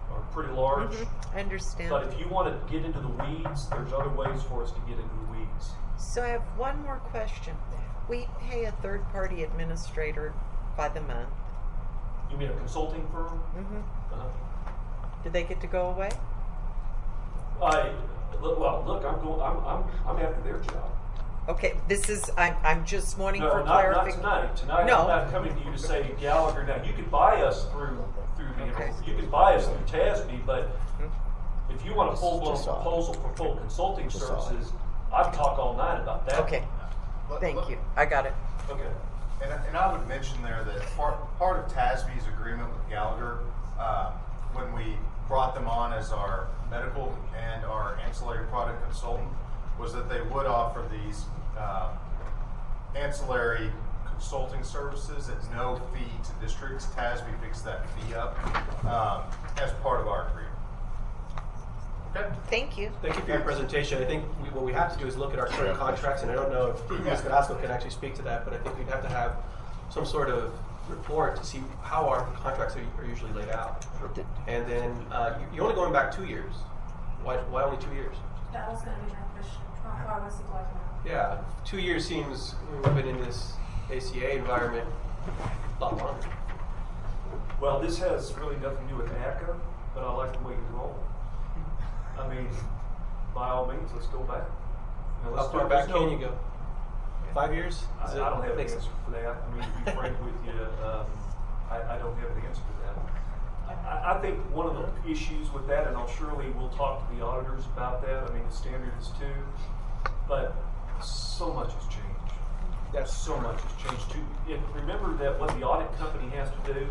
are pretty large. Mhm, I understand. But if you want to get into the weeds, there's other ways for us to get into the weeds. So I have one more question. We pay a third-party administrator by the month. You mean a consulting firm? Mm-hmm. Uh-huh. Do they get to go away? I, look, well, look, I'm going, I'm, I'm, I'm after their job. Okay, this is, I'm, I'm just wanting No, for not, not clarification. tonight. Tonight, No. I'm not coming to you to say Gallagher. Now, you could buy us through through the Okay. you could buy us through T A S B, but Hmm? if you want a Just- full blown just odd. proposal for full consulting Just odd. services, I'd talk all night about that. Okay, Let- thank let- you. I got it. Okay. And, and I would mention there that part, part of T A S B's agreement with Gallagher, uh, when we brought them on as our medical and our ancillary product consultant, was that they would offer these uh, ancillary consulting services at no fee to districts. T A S B picks that fee up um, as part of our agreement. Okay? Thank you. Thank you for your presentation. I think we, what we have to do is look at our current contracts, and I don't know if Miz Carrasco can actually speak to that, but I think we'd have to have some sort of report to see how our contracts are, are usually laid out. And then uh, you- you're only going back two years. Why, why only two years? That was gonna be my question. How far was it going now? Yeah, two years seems, we've been in this A C A environment a lot longer. Well, this has really nothing to do with A C A, but I like the way you roll. I mean, by all means, let's go back. You know, let's How do far it. back There's can no- you go? Five years? I, Is I it- don't have an makes- answer for that. I mean, to be frank with you, um, I, I don't have an answer for that. I, I think one of the issues with that, and I'll surely we'll talk to the auditors about that. I mean, the standard is two, but so much has changed. Yes. So much has changed too. And remember that what the audit company has to do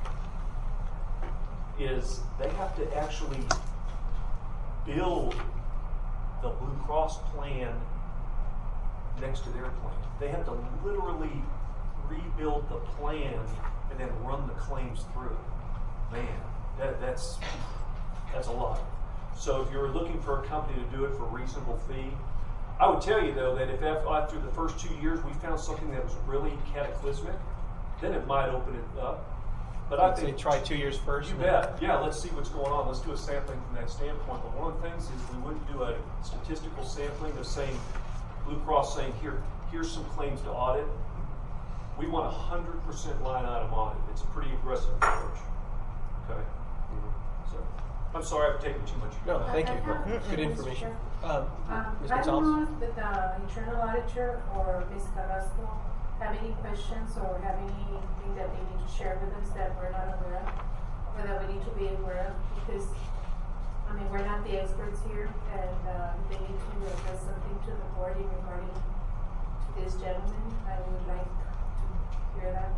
is they have to actually build the Blue Cross plan next to their plan. They have to literally rebuild the plan and then run the claims through it. Man, that, that's that's a lot. So if you're looking for a company to do it for a reasonable fee, I would tell you though that if af- after the first two years we found something that was really cataclysmic, then it might open it up. But I I'd say think try two years first. you and then- bet. Yeah, let's see what's going on. Let's do a sampling from that standpoint. But one of the things is we wouldn't do a statistical sampling of saying, Blue Cross saying, here, here's some claims to audit. We want a hundred percent line item audit. It's a pretty aggressive approach. Okay. So, I'm sorry I've taken too much. No, thank I- I you. have a Good question, information. Mister Um, Um, Miz I don't Gonzalez? know if the, the internal auditor or Miz Carrasco have any questions or have anything that they need to share with us that we're not aware of, or that we need to be aware of, because, I mean, we're not the experts here, and, uh, they need to address something to the board in regarding to this gentleman. I would like to hear that.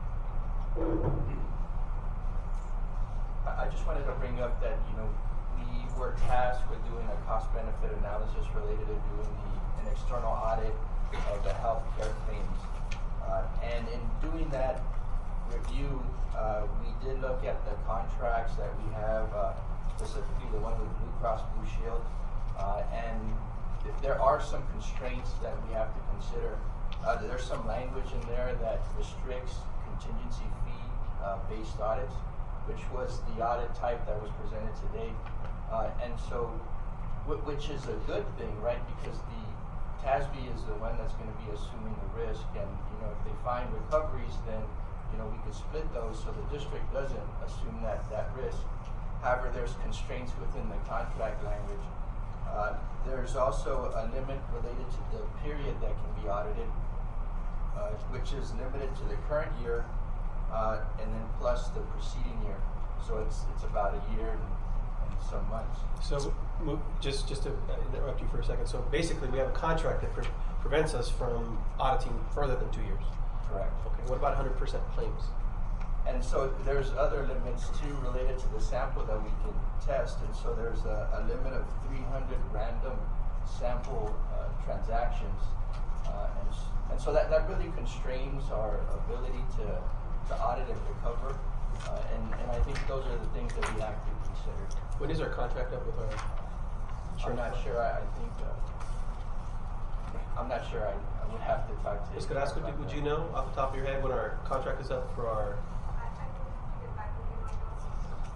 I I just wanted to bring up that, you know, we were tasked with doing a cost-benefit analysis related to doing the, an external audit of the healthcare claims. Uh, and in doing that review, uh, we did look at the contracts that we have, uh, specifically the one with Blue Cross Blue Shield. Uh, and th- there are some constraints that we have to consider. Uh, there's some language in there that restricts contingency fee uh, based audits, which was the audit type that was presented today. Uh, and so, w- which is a good thing, right? Because the T A S B is the one that's going to be assuming the risk, and you know, if they find recoveries, then you know we can split those so the district doesn't assume that that risk. However, there's constraints within the contract language. Uh, there's also a limit related to the period that can be audited, uh, which is limited to the current year, uh, and then plus the preceding year. So it's it's about a year and, and some months. So, mo- just just to interrupt you for a second. So basically, we have a contract that pre- prevents us from auditing further than two years. Correct. Okay. What about one hundred percent claims? And so there's other limits too related to the sample that we can test. And so there's a, a limit of three hundred random sample uh, transactions. Uh, and, s- and so that, that really constrains our ability to, to audit and recover. Uh, and, and I think those are the things that we have to consider. When is our contract up with our? I'm not sure. I, I think uh, I'm not sure. I, I would have to talk to. Miz Carrasco, about would that. you know off the top of your head when our contract is up for our?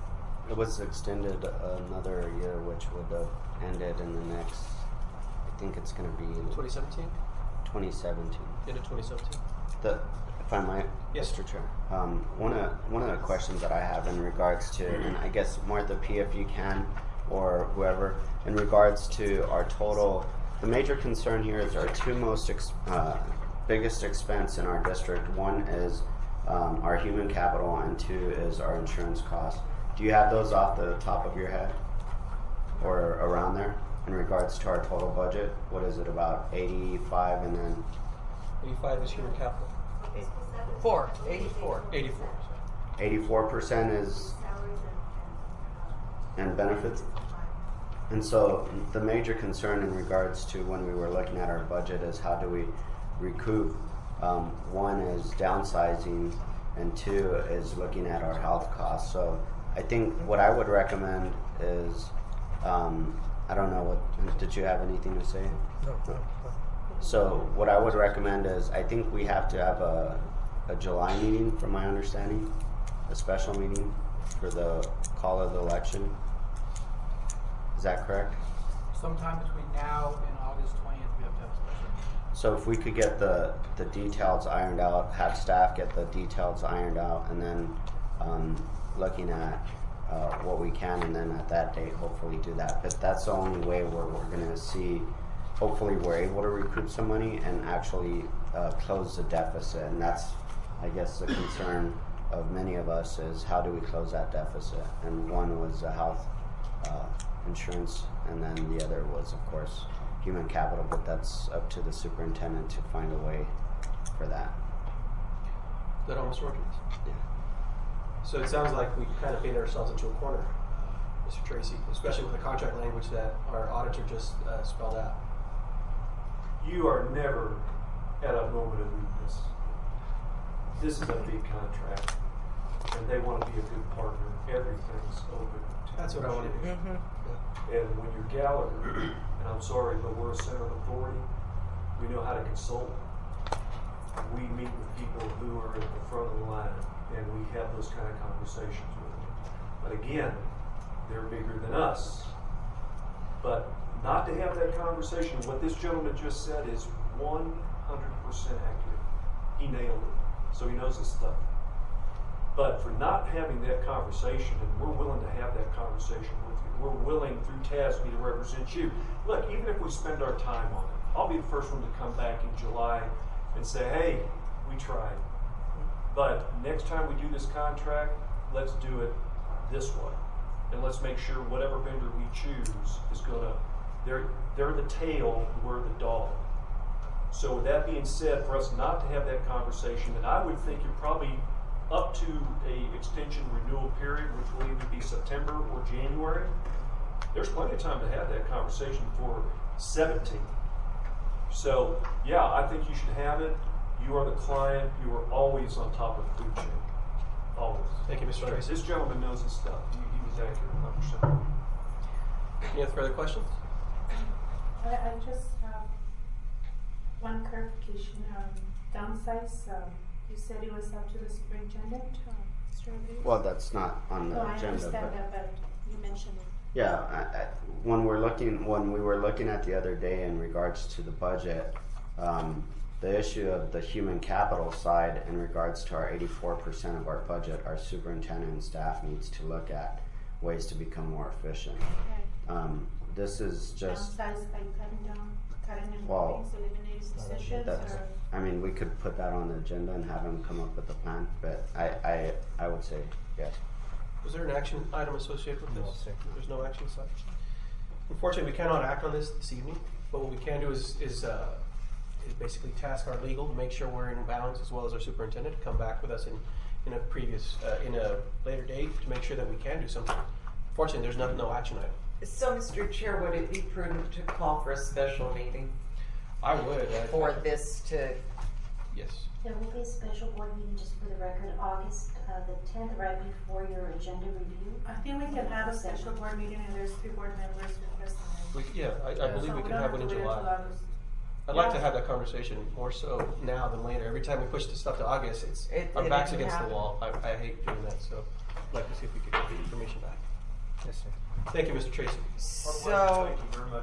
it was extended another year, which would have ended in the next, I think it's gonna be twenty seventeen? twenty seventeen. Into twenty seventeen? The, if I might, Yes. Mister Chair, um, one of one of the questions that I have in regards to, and I guess Martha P, if you can, or whoever, in regards to our total, the major concern here is our two most ex, uh, biggest expense in our district. One is um, our human capital, and two is our insurance costs. Do you have those off the top of your head, or around there, in regards to our total budget? What is it, about eighty-five, and then eighty-five is human capital. Four, eighty-four. eighty-four. eighty-four percent is and benefits? And so the major concern in regards to when we were looking at our budget is how do we recoup? Um, one is downsizing, and two is looking at our health costs. So I think what I would recommend is, um, I don't know, what did you have anything to say? No, no, no. So what I would recommend is, I think we have to have a, a July meeting, from my understanding, a special meeting for the call of the election. Is that correct? Sometime between now and August twentieth, we have to have a special meeting. So if we could get the, the details ironed out, have staff get the details ironed out, and then um, looking at uh, what we can, and then at that date, hopefully do that. But that's the only way where we're going to see, hopefully we're able to recoup some money and actually uh, close the deficit. And that's, I guess, the concern of many of us is how do we close that deficit? And one was the health uh, insurance, and then the other was, of course, human capital, but that's up to the superintendent to find a way for that. Is that all, Mister Ortiz? Yeah. So it sounds like we kind of painted ourselves into a corner, uh, Mister Tracy, especially with the contract language that our auditor just uh, spelled out. You are never at a moment of weakness. This is a big contract, and they want to be a good partner. Everything's open to That's what I want to do. Mm-hmm. And when you're Gallagher, and I'm sorry, but we're a center of authority, we know how to consult. We meet with people who are at the front of the line, and we have those kind of conversations with them. But again, they're bigger than us. But not to have that conversation, what this gentleman just said is one hundred percent accurate. He nailed it. So he knows his stuff. But for not having that conversation, and we're willing to have that conversation with you, we're willing through T A S B to represent you. Look, even if we spend our time on it, I'll be the first one to come back in July and say, hey, we tried. But next time we do this contract, let's do it this way. And let's make sure whatever vendor we choose is gonna, they're, they're the tail, we're the dog. So with that being said, for us not to have that conversation, then I would think you're probably up to a extension renewal period, which will either be September or January. There's plenty of time to have that conversation for seventeen. So yeah, I think you should have it. You are the client. You are always on top of the food chain. Always. Thank you, Mister But Tracy. this gentleman knows his stuff. He, he was accurate one hundred percent. Any other further questions? I, I just have one clarification. Um, downsize, um, you said it was up to the superintendent, uh, Mister Rodriguez? Well, that's not on the No, I agenda. understand But that, but you mentioned it. yeah, I, I, when we're looking, when we were looking at the other day in regards to the budget, um, the issue of the human capital side in regards to our eighty-four percent of our budget, our superintendent and staff needs to look at ways to become more efficient. Right. Um, this is just, Downsize by cutting down, cutting Well, employees, eliminating positions, that's, or? I mean, we could put that on the agenda and have him come up with a plan, but I, I, I would say yes. Was there an action item associated with this? No, sir. There's no action side. Unfortunately, we cannot act on this this evening, but what we can do is, is, uh, is basically task our legal to make sure we're in balance, as well as our superintendent to come back with us in, in a previous, uh, in a later date to make sure that we can do something. Unfortunately, there's no, no action item. So, Mister Chair, would it be prudent to call for a special meeting I would. I- for this to, Yes. There will be a special board meeting, just for the record, August uh, the tenth, right before your agenda review. I think we can have a special board meeting and there's three board members requesting We, it. yeah, I, I Yeah. believe So we can don't have one in to wait July. until August. I'd like to Yeah. have that conversation more so now than later. Every time we push this stuff to August, it's It- our it backs didn't against happen. the wall. I, I hate doing that, so I'd like to see if we could get the information back. Yes, sir. Thank you, Mister Tracy. So, Thank you very much.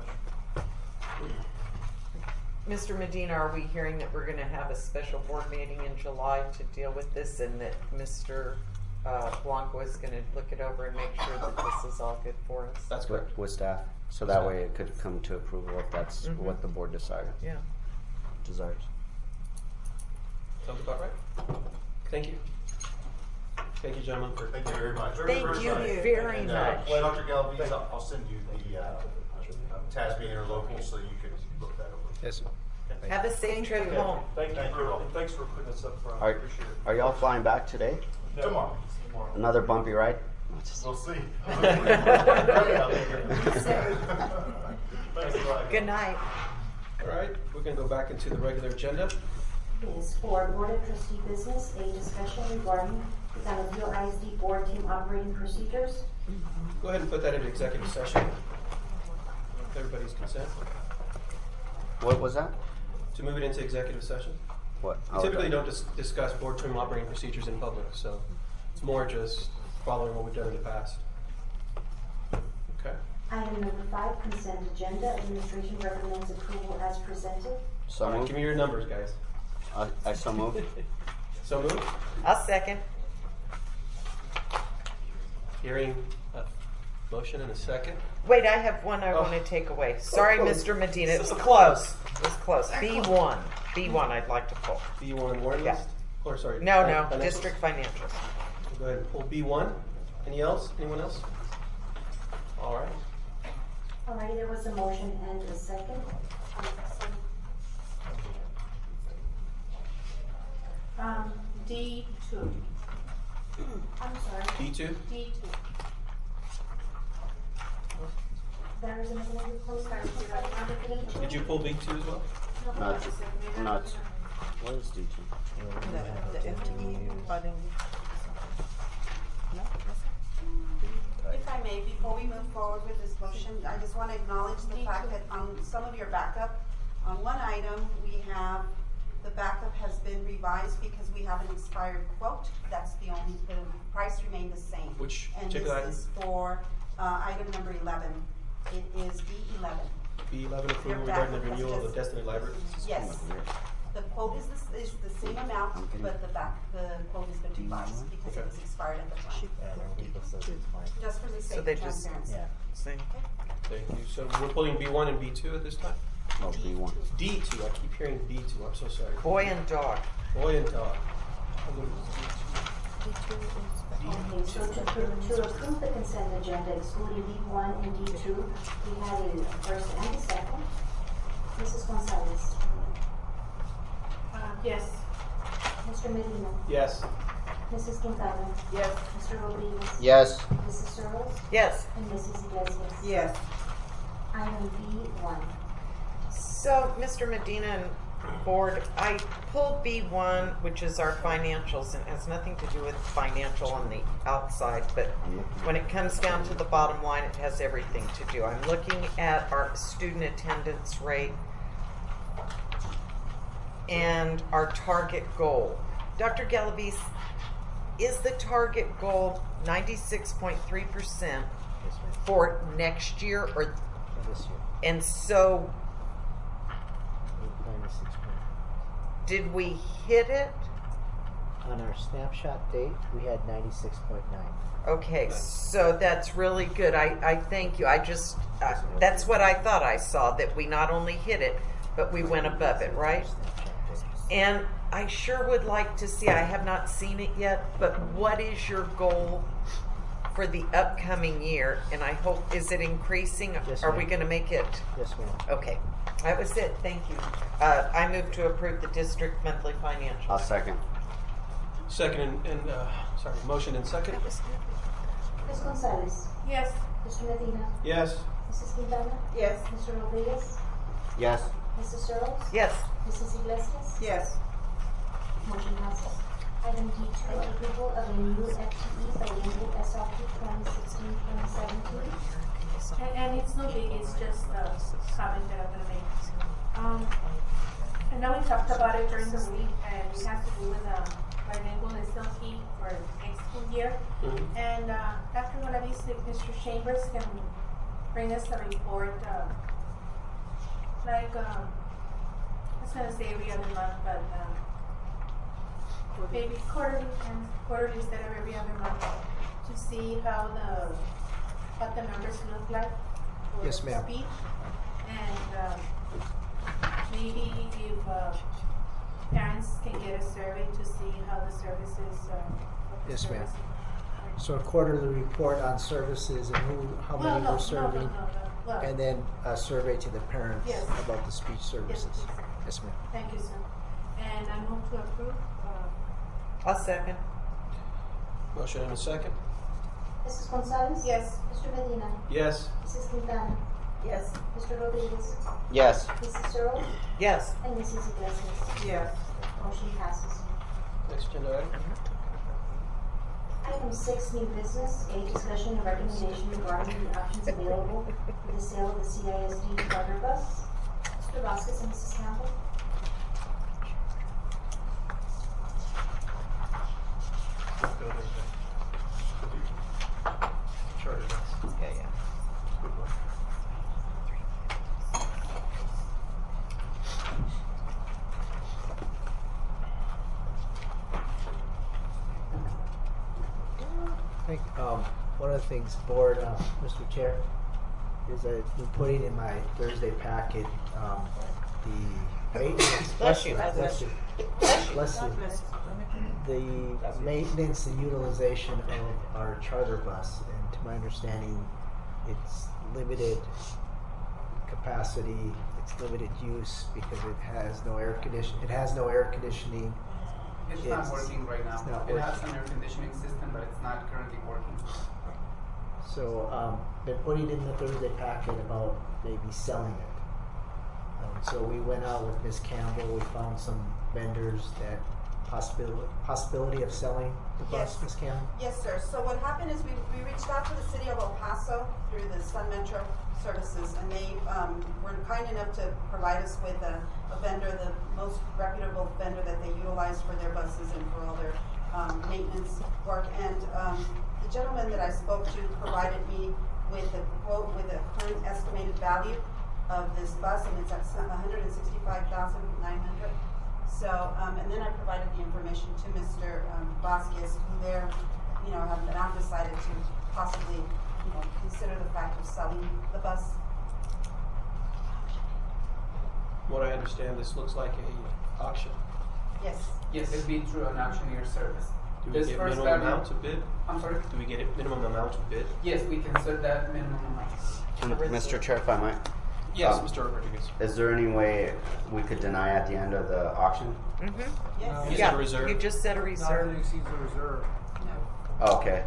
Mister Medina, are we hearing that we're gonna have a special board meeting in July to deal with this and that Mister uh, Blanco is gonna look it over and make sure that this is all good for us? That's With, correct. with staff, so that way it could come to approval if that's Mhm. what the board decided, Yeah. desires. Sounds about right. Thank you. Thank you, gentlemen, for Thank you very much. Thank you very And, uh, much. Doctor Galaviz, I'll I'll send you the uh, um, TASB interlocal so you can look that over. Yes, sir. Thank Have a safe trip home. Thank you, Thank you for, all. and thanks for putting us up front. Are, Appreciate it. are y'all flying back today? No. Tomorrow. Tomorrow. Another bumpy ride? No, just- We'll see. Great out there. Thanks a lot. Good night. All right, we're gonna go back into the regular agenda. Is for Board of Trustee business, a discussion regarding the San Mateo I S D Board Team Operating Procedures. Go ahead and put that into executive session. With everybody's consent. What was that? To move it into executive session. What? We typically don't dis- discuss board term operating procedures in public, so it's more just following what we've done in the past. Okay. Item number five, consent agenda. Administration recommends approval as presented. So All right, moved. give me your numbers, guys. I, I so moved. So moved. I'll second. Hearing a motion in a second. Wait, I have one I Oh. want to take away. Sorry, Oh. Mister Medina, it was close. It was close. B one. B one I'd like to pull. B one warrant Yeah. list? Or sorry. No, fin- no, financials? district financials. We'll go ahead and pull B one. Any else? Anyone else? All right. Alrighty, there was a motion and a second. Um, D two. I'm sorry, D two. D two. there is another one close. Did you pull B two as well? Not, not. What is D two? The F T E funding. If I may, before we move forward with this motion, I just want to acknowledge the fact that on some of your backup, on one item, we have, the backup has been revised because we have an expired quote. That's the only, the price remained the same. Which And particular this item? is for, uh, item number eleven. It is B eleven. B eleven approval Your regarding the backup has renewal of the just- Destiny Library. Yes. The quote is the, is the same amount, but the back, the quote has been revised because it Okay. was expired at the time. Just for the So sake they of just, transparency. same. Thank you. So we're pulling B one and B two at this time? Oh, B one. D two. I keep hearing B two. I'm so sorry. Boy and dog. Boy and dog. Okay, so to approve, to approve the consent agenda excluding D one and D two, we had a first and a second. Missus Gonzalez, Uh, yes. Mister Medina, Yes. Missus Quintana, Yes. Mister Rodriguez. Yes. Missus Searles, Yes. and Missus Iglesias. Yes. Item B one. So, Mister Medina and Board, I pulled B one, which is our financials, and it has nothing to do with financial on the outside, but when it comes down to the bottom line, it has everything to do. I'm looking at our student attendance rate and our target goal. Doctor Galaviz, is the target goal ninety-six point three percent for next year, or This year. and so ninety-six point. did we hit it? On our snapshot date, we had ninety-six point nine. Okay, so that's really good. I, I thank you. I just, uh, that's what I thought I saw, that we not only hit it, but we went above it, right? And I sure would like to see, I have not seen it yet, but what is your goal for the upcoming year? And I hope, is it increasing? Yes, Are we ma'am. going to make it? Yes, ma'am. Okay, that was it. Thank you. Uh, I move to approve the district monthly financial. I'll second. Second and, and uh, sorry, motion and second. Miz Gonzalez, Yes. Mister Medina, Yes. Missus Quintana, Yes. Mister Rodriguez, Yes. Missus Searles, Yes. Missus Iglesias. Yes. Motion passes. Item D two, approval of a new F T E bilingual S R P twenty sixteen twenty seventeen. And, and it's no big, it's just a comment that I'm gonna make. Um, I know we talked about it during the week, and it has to do with, um, bilingual S L P for next school year. Mhm. And uh, Doctor Galaviz, if Mister Chambers can bring us a report, uh, like, um, I was gonna say every other month, but um, maybe quarterly, and quarterly instead of every other month, to see how the, what the numbers look like for Yes, ma'am. speech. And um, maybe if uh, parents can get a survey to see how the services, uh, what the Yes, ma'am. services are. So a quarterly report on services and who, how Well, many no, we're no, serving. no, no, no. Well, And then a survey to the parents Yes. about the speech services. please. Yes, ma'am. Thank you, sir. And I move to approve. uh, I'll second. Motion and a second. Missus Gonzalez? Yes. Mister Medina? Yes. Missus Quintana? Yes. Mister Rodriguez? Yes. Missus Searle? Yes. And Missus Iglesias? Yes. Motion passes. Next agenda item. Item six, new business, a discussion and recommendation regarding the options available for the sale of the C I S D charter bus. Mister Vasquez and Missus Campbell? Charter bus. Yeah, yeah. Good one. I think um, one of the things, board, uh, Mister Chair, is I've been putting in my Thursday packet um, the maintenance. Bless you. Bless you. Bless you. The maintenance and utilization of our charter bus, and to my understanding, it's limited capacity, it's limited use because it has no air condition. It has no air conditioning. It's, It's- not working right now. it's not It has working. an air conditioning system, but it's not currently working. So, um, been putting in the Thursday packet about maybe selling it. Um, so we went out with Miz Campbell, we found some vendors that possibility, possibility of selling the bus, Yes. Miz Campbell? Yes, sir. So what happened is we, we reached out to the city of El Paso through the Sun Metro Services, and they um, were kind enough to provide us with a, a vendor, the most reputable vendor that they utilize for their buses and for all their um, maintenance work. And um, the gentleman that I spoke to provided me with a quote with a current estimated value of this bus, and it's at one hundred sixty-five thousand nine hundred dollars. So, um, and then I provided the information to Mister Um, Vasquez, who there, you know, have now decided to possibly, you know, consider the fact of selling the bus. What I understand, this looks like a auction. Yes. Yes, it'd be through an auctioneer service. Do we This get first minimum value- amount to bid? I'm sorry? Do we get a minimum amount to bid? Yes, we can set that minimum amount. And Mister Chair, if I might. Yes, Um, Mister Rodriguez. Is there any way we could deny at the end of the auction? Mm-hmm. Yes. You Yeah, said a reserve? you just said a Not reserve. that exceeds the reserve. Oh, okay.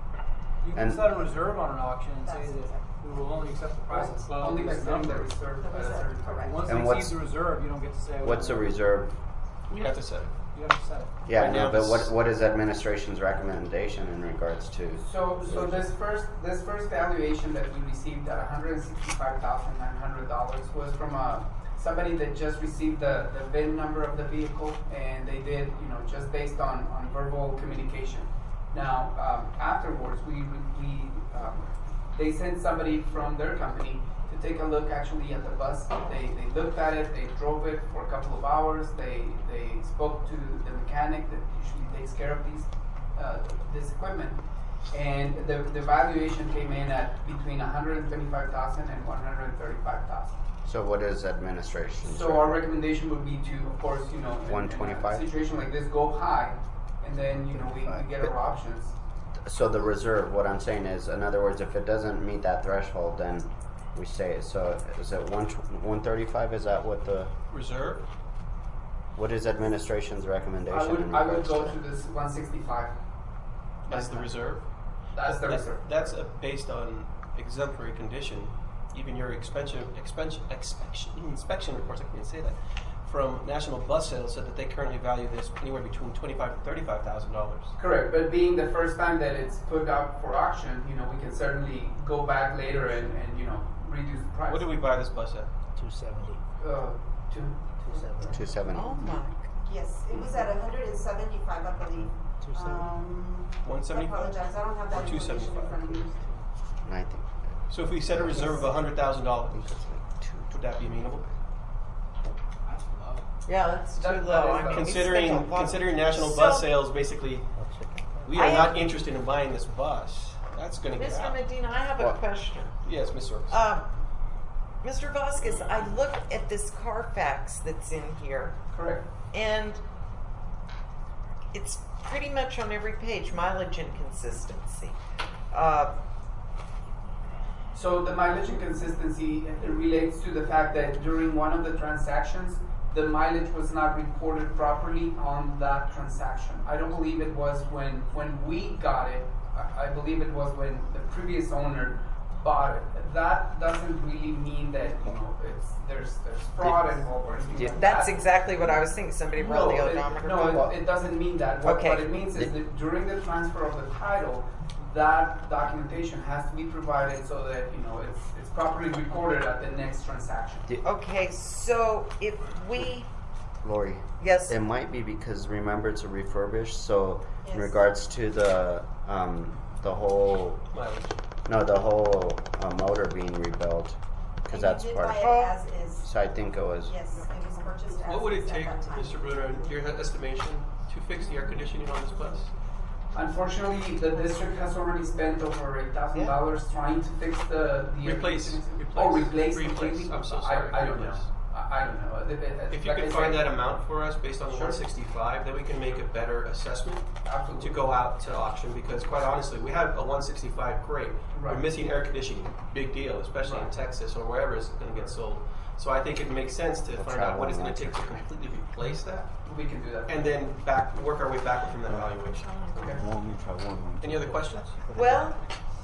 You And- can set a reserve on an auction and say That's that exactly. we will only accept the price Right. above Only by this setting the number. reserve The at a reserve, certain correct. time. Once And it what's- exceeds the reserve, you don't get to say. What's the well, reserve? We have to set it. You have to set it. Yeah, Right now no, but this- what, what is administration's recommendation in regards to? So, so this first, this first valuation that we received at one hundred sixty-five thousand nine hundred dollars was from a, somebody that just received the, the V I N number of the vehicle, and they did, you know, just based on, on verbal communication. Now, um, afterwards, we, we, um, they sent somebody from their company to take a look actually at the bus. They, they looked at it, they drove it for a couple of hours, they, they spoke to the mechanic that usually takes care of these, uh, this equipment. And the, the valuation came in at between one hundred twenty-five thousand and one hundred thirty-five thousand. So what is administration's? So our recommendation would be to, of course, you know, in- one in twenty-five? a situation like this, go high, and then, you know, we, we get our options. So the reserve, what I'm saying is, in other words, if it doesn't meet that threshold, then we say it. So is it one, one thirty-five? Is that what the, Reserve? what is administration's recommendation I would, in I would regards go to? to this one sixty-five. That's the reserve? That's the That- reserve. That's uh, based on exemplary condition. Even your expansion, expansion, inspection, inspection reports, I can't even say that, from National Bus Sales said that they currently value this anywhere between twenty-five and thirty-five thousand dollars. Correct, but being the first time that it's put out for auction, you know, we can certainly go back later and, and you know, reduce the price. What did we buy this bus at? Two seventy. Uh, two. Two seventy. Two seventy. Oh my Yes, it was at hundred and seventy-five, I believe. Um, one I seventy-five? apologize, I don't have that Or two information in front of me. And I think So if we set a reserve of a hundred thousand dollars, would that be amenable? That's low. Yeah, that's too That- low. that is I mean, low. we Considering spent a lot- considering national bus So- sales, basically, we I are have- not interested in buying this bus. That's going to get Mister out. Medina, I have a What? question. Yes, Miz Sorks. Um, Mister Vasquez, I look at this Carfax that's in here, Correct. and it's pretty much on every page, mileage inconsistency. Uh, So the mileage inconsistency it relates to the fact that during one of the transactions, the mileage was not reported properly on that transaction. I don't believe it was when when we got it. I, I believe it was when the previous owner bought it. That doesn't really mean that you know it's there's there's fraud involved or anything like that's that. exactly what I was thinking. Somebody rolled the No, it, odometer. no, it, it doesn't mean that. What, Okay. what it means is that during the transfer of the title, that documentation has to be provided so that you know it's it's properly recorded at the next transaction. Okay, so if we, Lori. Yes. It might be because remember it's a refurbished, so in Yes. regards to the um, the whole Mileage. no the whole uh, motor being rebuilt because And that's you did part. buy it Oh. as is. So I think it was. Yes, it was purchased as What would is it at take, that time. Mister Bruno, in your estimation, to fix the air conditioning on this bus? Unfortunately, the district has already spent over eight thousand dollars trying to fix the the Replace. Replace. Replace. Oh, replace. Replace. completely? I'm so sorry. I, I don't know. Replace. I, I don't know. It- it- it- If you like I could find said, that amount for us based on the Sure. one sixty-five, then we can make a better assessment Absolutely. to go out to auction because quite honestly, we have a one sixty-five, great. Right. We're missing air conditioning, big deal, especially in Right. Texas or wherever it's going to get sold. So I think it makes sense to We'll find try out what one it's going more to take to completely replace that we can do that. and then back work our way backward from that evaluation. Okay. Any other questions? well,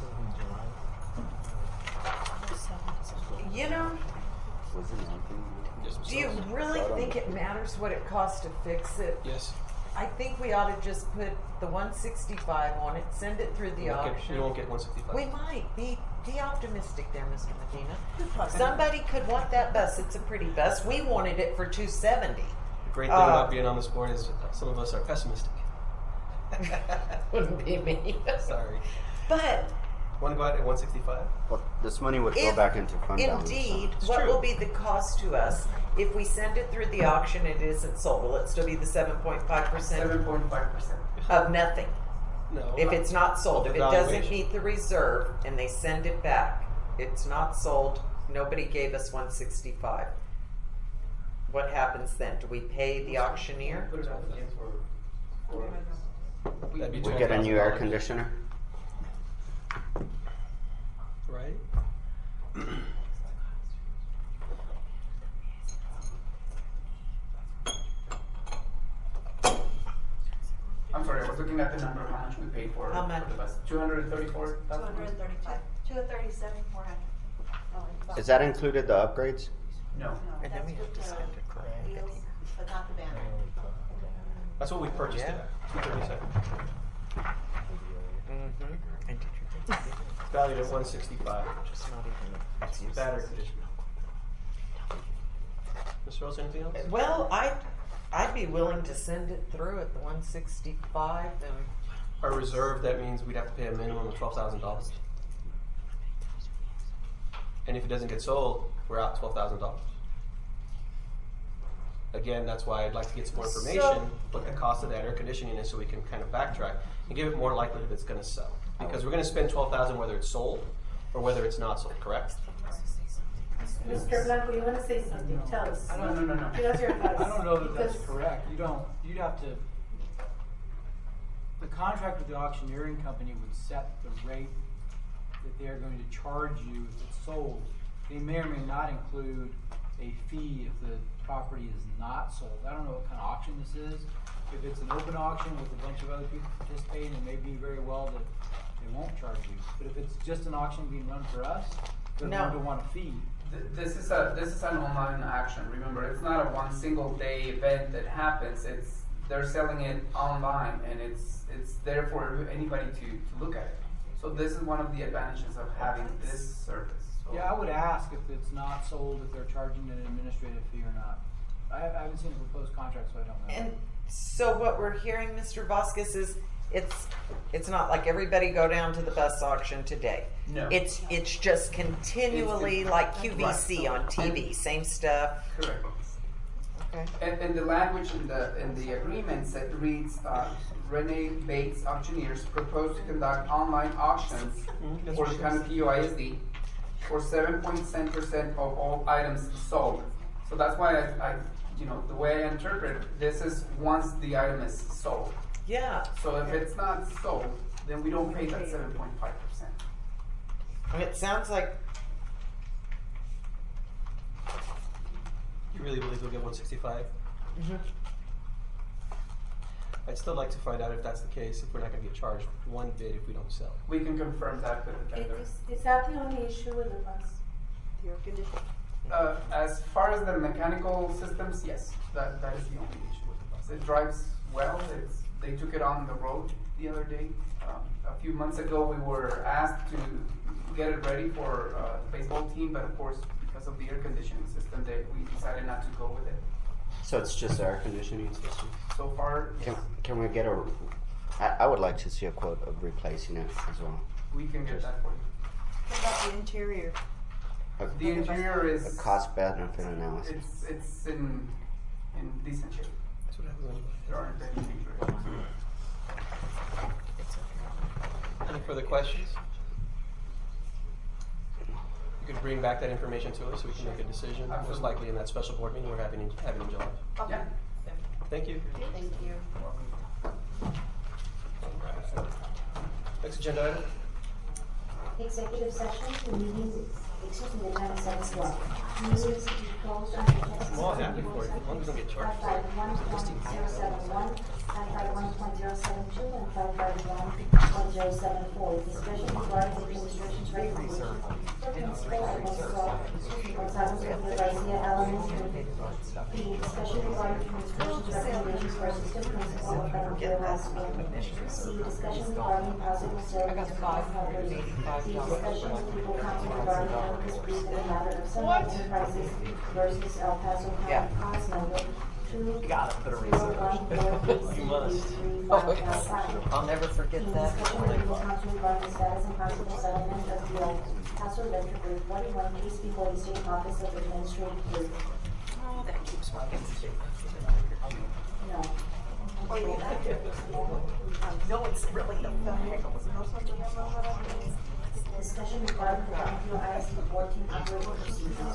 you know, Yes, Miz do you Sullivan? really think it matters what it costs to fix it? Yes. I think we ought to just put the one sixty-five on it, send it through the You won't get- auction. you won't get one sixty-five. We might. Be be optimistic there, Mister Medina. Somebody could want that bus. It's a pretty bus. We wanted it for two seventy. The great thing Uh, about being on this board is some of us are pessimistic. Wouldn't be me. Sorry. But Want to go out at one sixty-five? Well, this money would go if back into fund balance. indeed, It's what true. will be the cost to us if we send it through the auction and it isn't sold? Will it still be the seven point five percent Seven point five percent. of nothing? No. If it's not sold, if Of it the doesn't valuation. meet the reserve and they send it back, it's not sold, nobody gave us one sixty-five. What happens then? Do we pay the auctioneer? Put it out again for. for That'd be We get a new air twelve thousand dollars. conditioner. Right? I'm sorry, I was looking at the number of how much we paid for, How much? for the bus. Two hundred and thirty-four Two thousand. hundred and thirty-five, two hundred thirty-seven, four hundred. Is that included the upgrades? No. And then we have to send it correct. Wheels, but not the banner. That's what we purchased Yeah. it at, two thirty-seven. Mm-hmm. And did you think it It's valued at one sixty-five. just not even It's battery conditioner. Mister Rose, anything else? Well, I, I'd be willing to send it through at the one sixty-five and Our reserve, that means we'd have to pay a minimum of twelve thousand dollars. And if it doesn't get sold, we're out twelve thousand dollars. Again, that's why I'd like to get some more information, So- what the cost of that air conditioning is, so we can kind of backtrack and give it more likelihood it's going to sell. Because we're going to spend twelve thousand dollars whether it's sold or whether it's not sold, correct? Mister Blanco, you wanna say something? Tell us. No, no, no, no. Give us your advice. I don't know that that's Because- correct. You don't, you'd have to, the contract with the auctioneering company would set the rate that they're going to charge you if it's sold. They may or may not include a fee if the property is not sold. I don't know what kind of auction this is. If it's an open auction with a bunch of other people participating, it may be very well that they won't charge you. But if it's just an auction being run for us, they're No. going to want a fee. Th- This is a this is an online action. Remember, it's not a one single day event that happens. It's they're selling it online, and it's it's there for anybody to, to look at it. So this is one of the advantages of having this service. So Yeah, I would ask if it's not sold, if they're charging an administrative fee or not. I, I haven't seen a proposed contract, so I don't know. And so what we're hearing, Mister Vasquez, is it's it's not like everybody go down to the bus auction today. No. It's it's just continually It's- like Q V C right. on T V, And- same stuff. Correct. Okay. And, and the language in the in the agreement said reads uh, Renee Bates Auctioneers propose to conduct online auctions Mhm, for the that's county P O I S D for seven point seven percent of all items sold. So that's why I, I you know the way I interpret this is once the item is sold. Yeah. So if it's not sold, then we don't pay that seven point five percent. And it sounds like You really believe we'll get one sixty-five? mhm. I'd still like to find out if that's the case, if we're not gonna get charged one bid if we don't sell. We can confirm that with the It vendor. is, is that the only issue with the bus? The air conditioning. Uh, as far as the mechanical systems, yes, that, that is the only issue with the bus. It drives well. It's, they took it on the road the other day. Um, a few months ago, we were asked to get it ready for uh, the baseball team, but of course, because of the air conditioning system, they, we decided not to go with it. So it's just the air conditioning system? So far, Can, yes, can we get a, I, I would like to see a quote of replacing it as well. we can get that for you. What about the interior? A, The interior a is cost benefit analysis. it's it's in in decent shape. That's what happens when you buy There aren't any major issues. it. Any further questions? You could bring back that information to us so we can make a decision, most Absolutely. likely in that special board meeting we're having in, having in July. Yeah. Thank you. Thank you. Next agenda item? Executive session, the meeting, excuse me, the time is seven twelve. Meetings to be closed on Protected I'm all happy for it, as long as we don't get charged. five five one point zero seven one, five five one point zero seven two, and five five one point zero seven four. Discussion regarding the administration's recommendation for principal and Gonzalo Gonzalo Garcia Alanis. The discussion regarding the administration's recommendations for assistant principal of Federal High School. C, discussion regarding possible sale of five hundred. D, discussion with legal counsel regarding amicus brief in the matter of Sun Enterprises versus El Paso Yeah. County Cost Number two Gotta put a zero research. one four three You must. six three Oh, five five five. I'll never forget In that. discussion with legal counsel regarding the status and possible settlement of the El Paso Electric Group forty-one case before the State Office of Administrative Hearing. Oh, that keeps my No. No, it's really the heck was no something about Discussion regarding the Bonneville I S D fourteen operating procedures.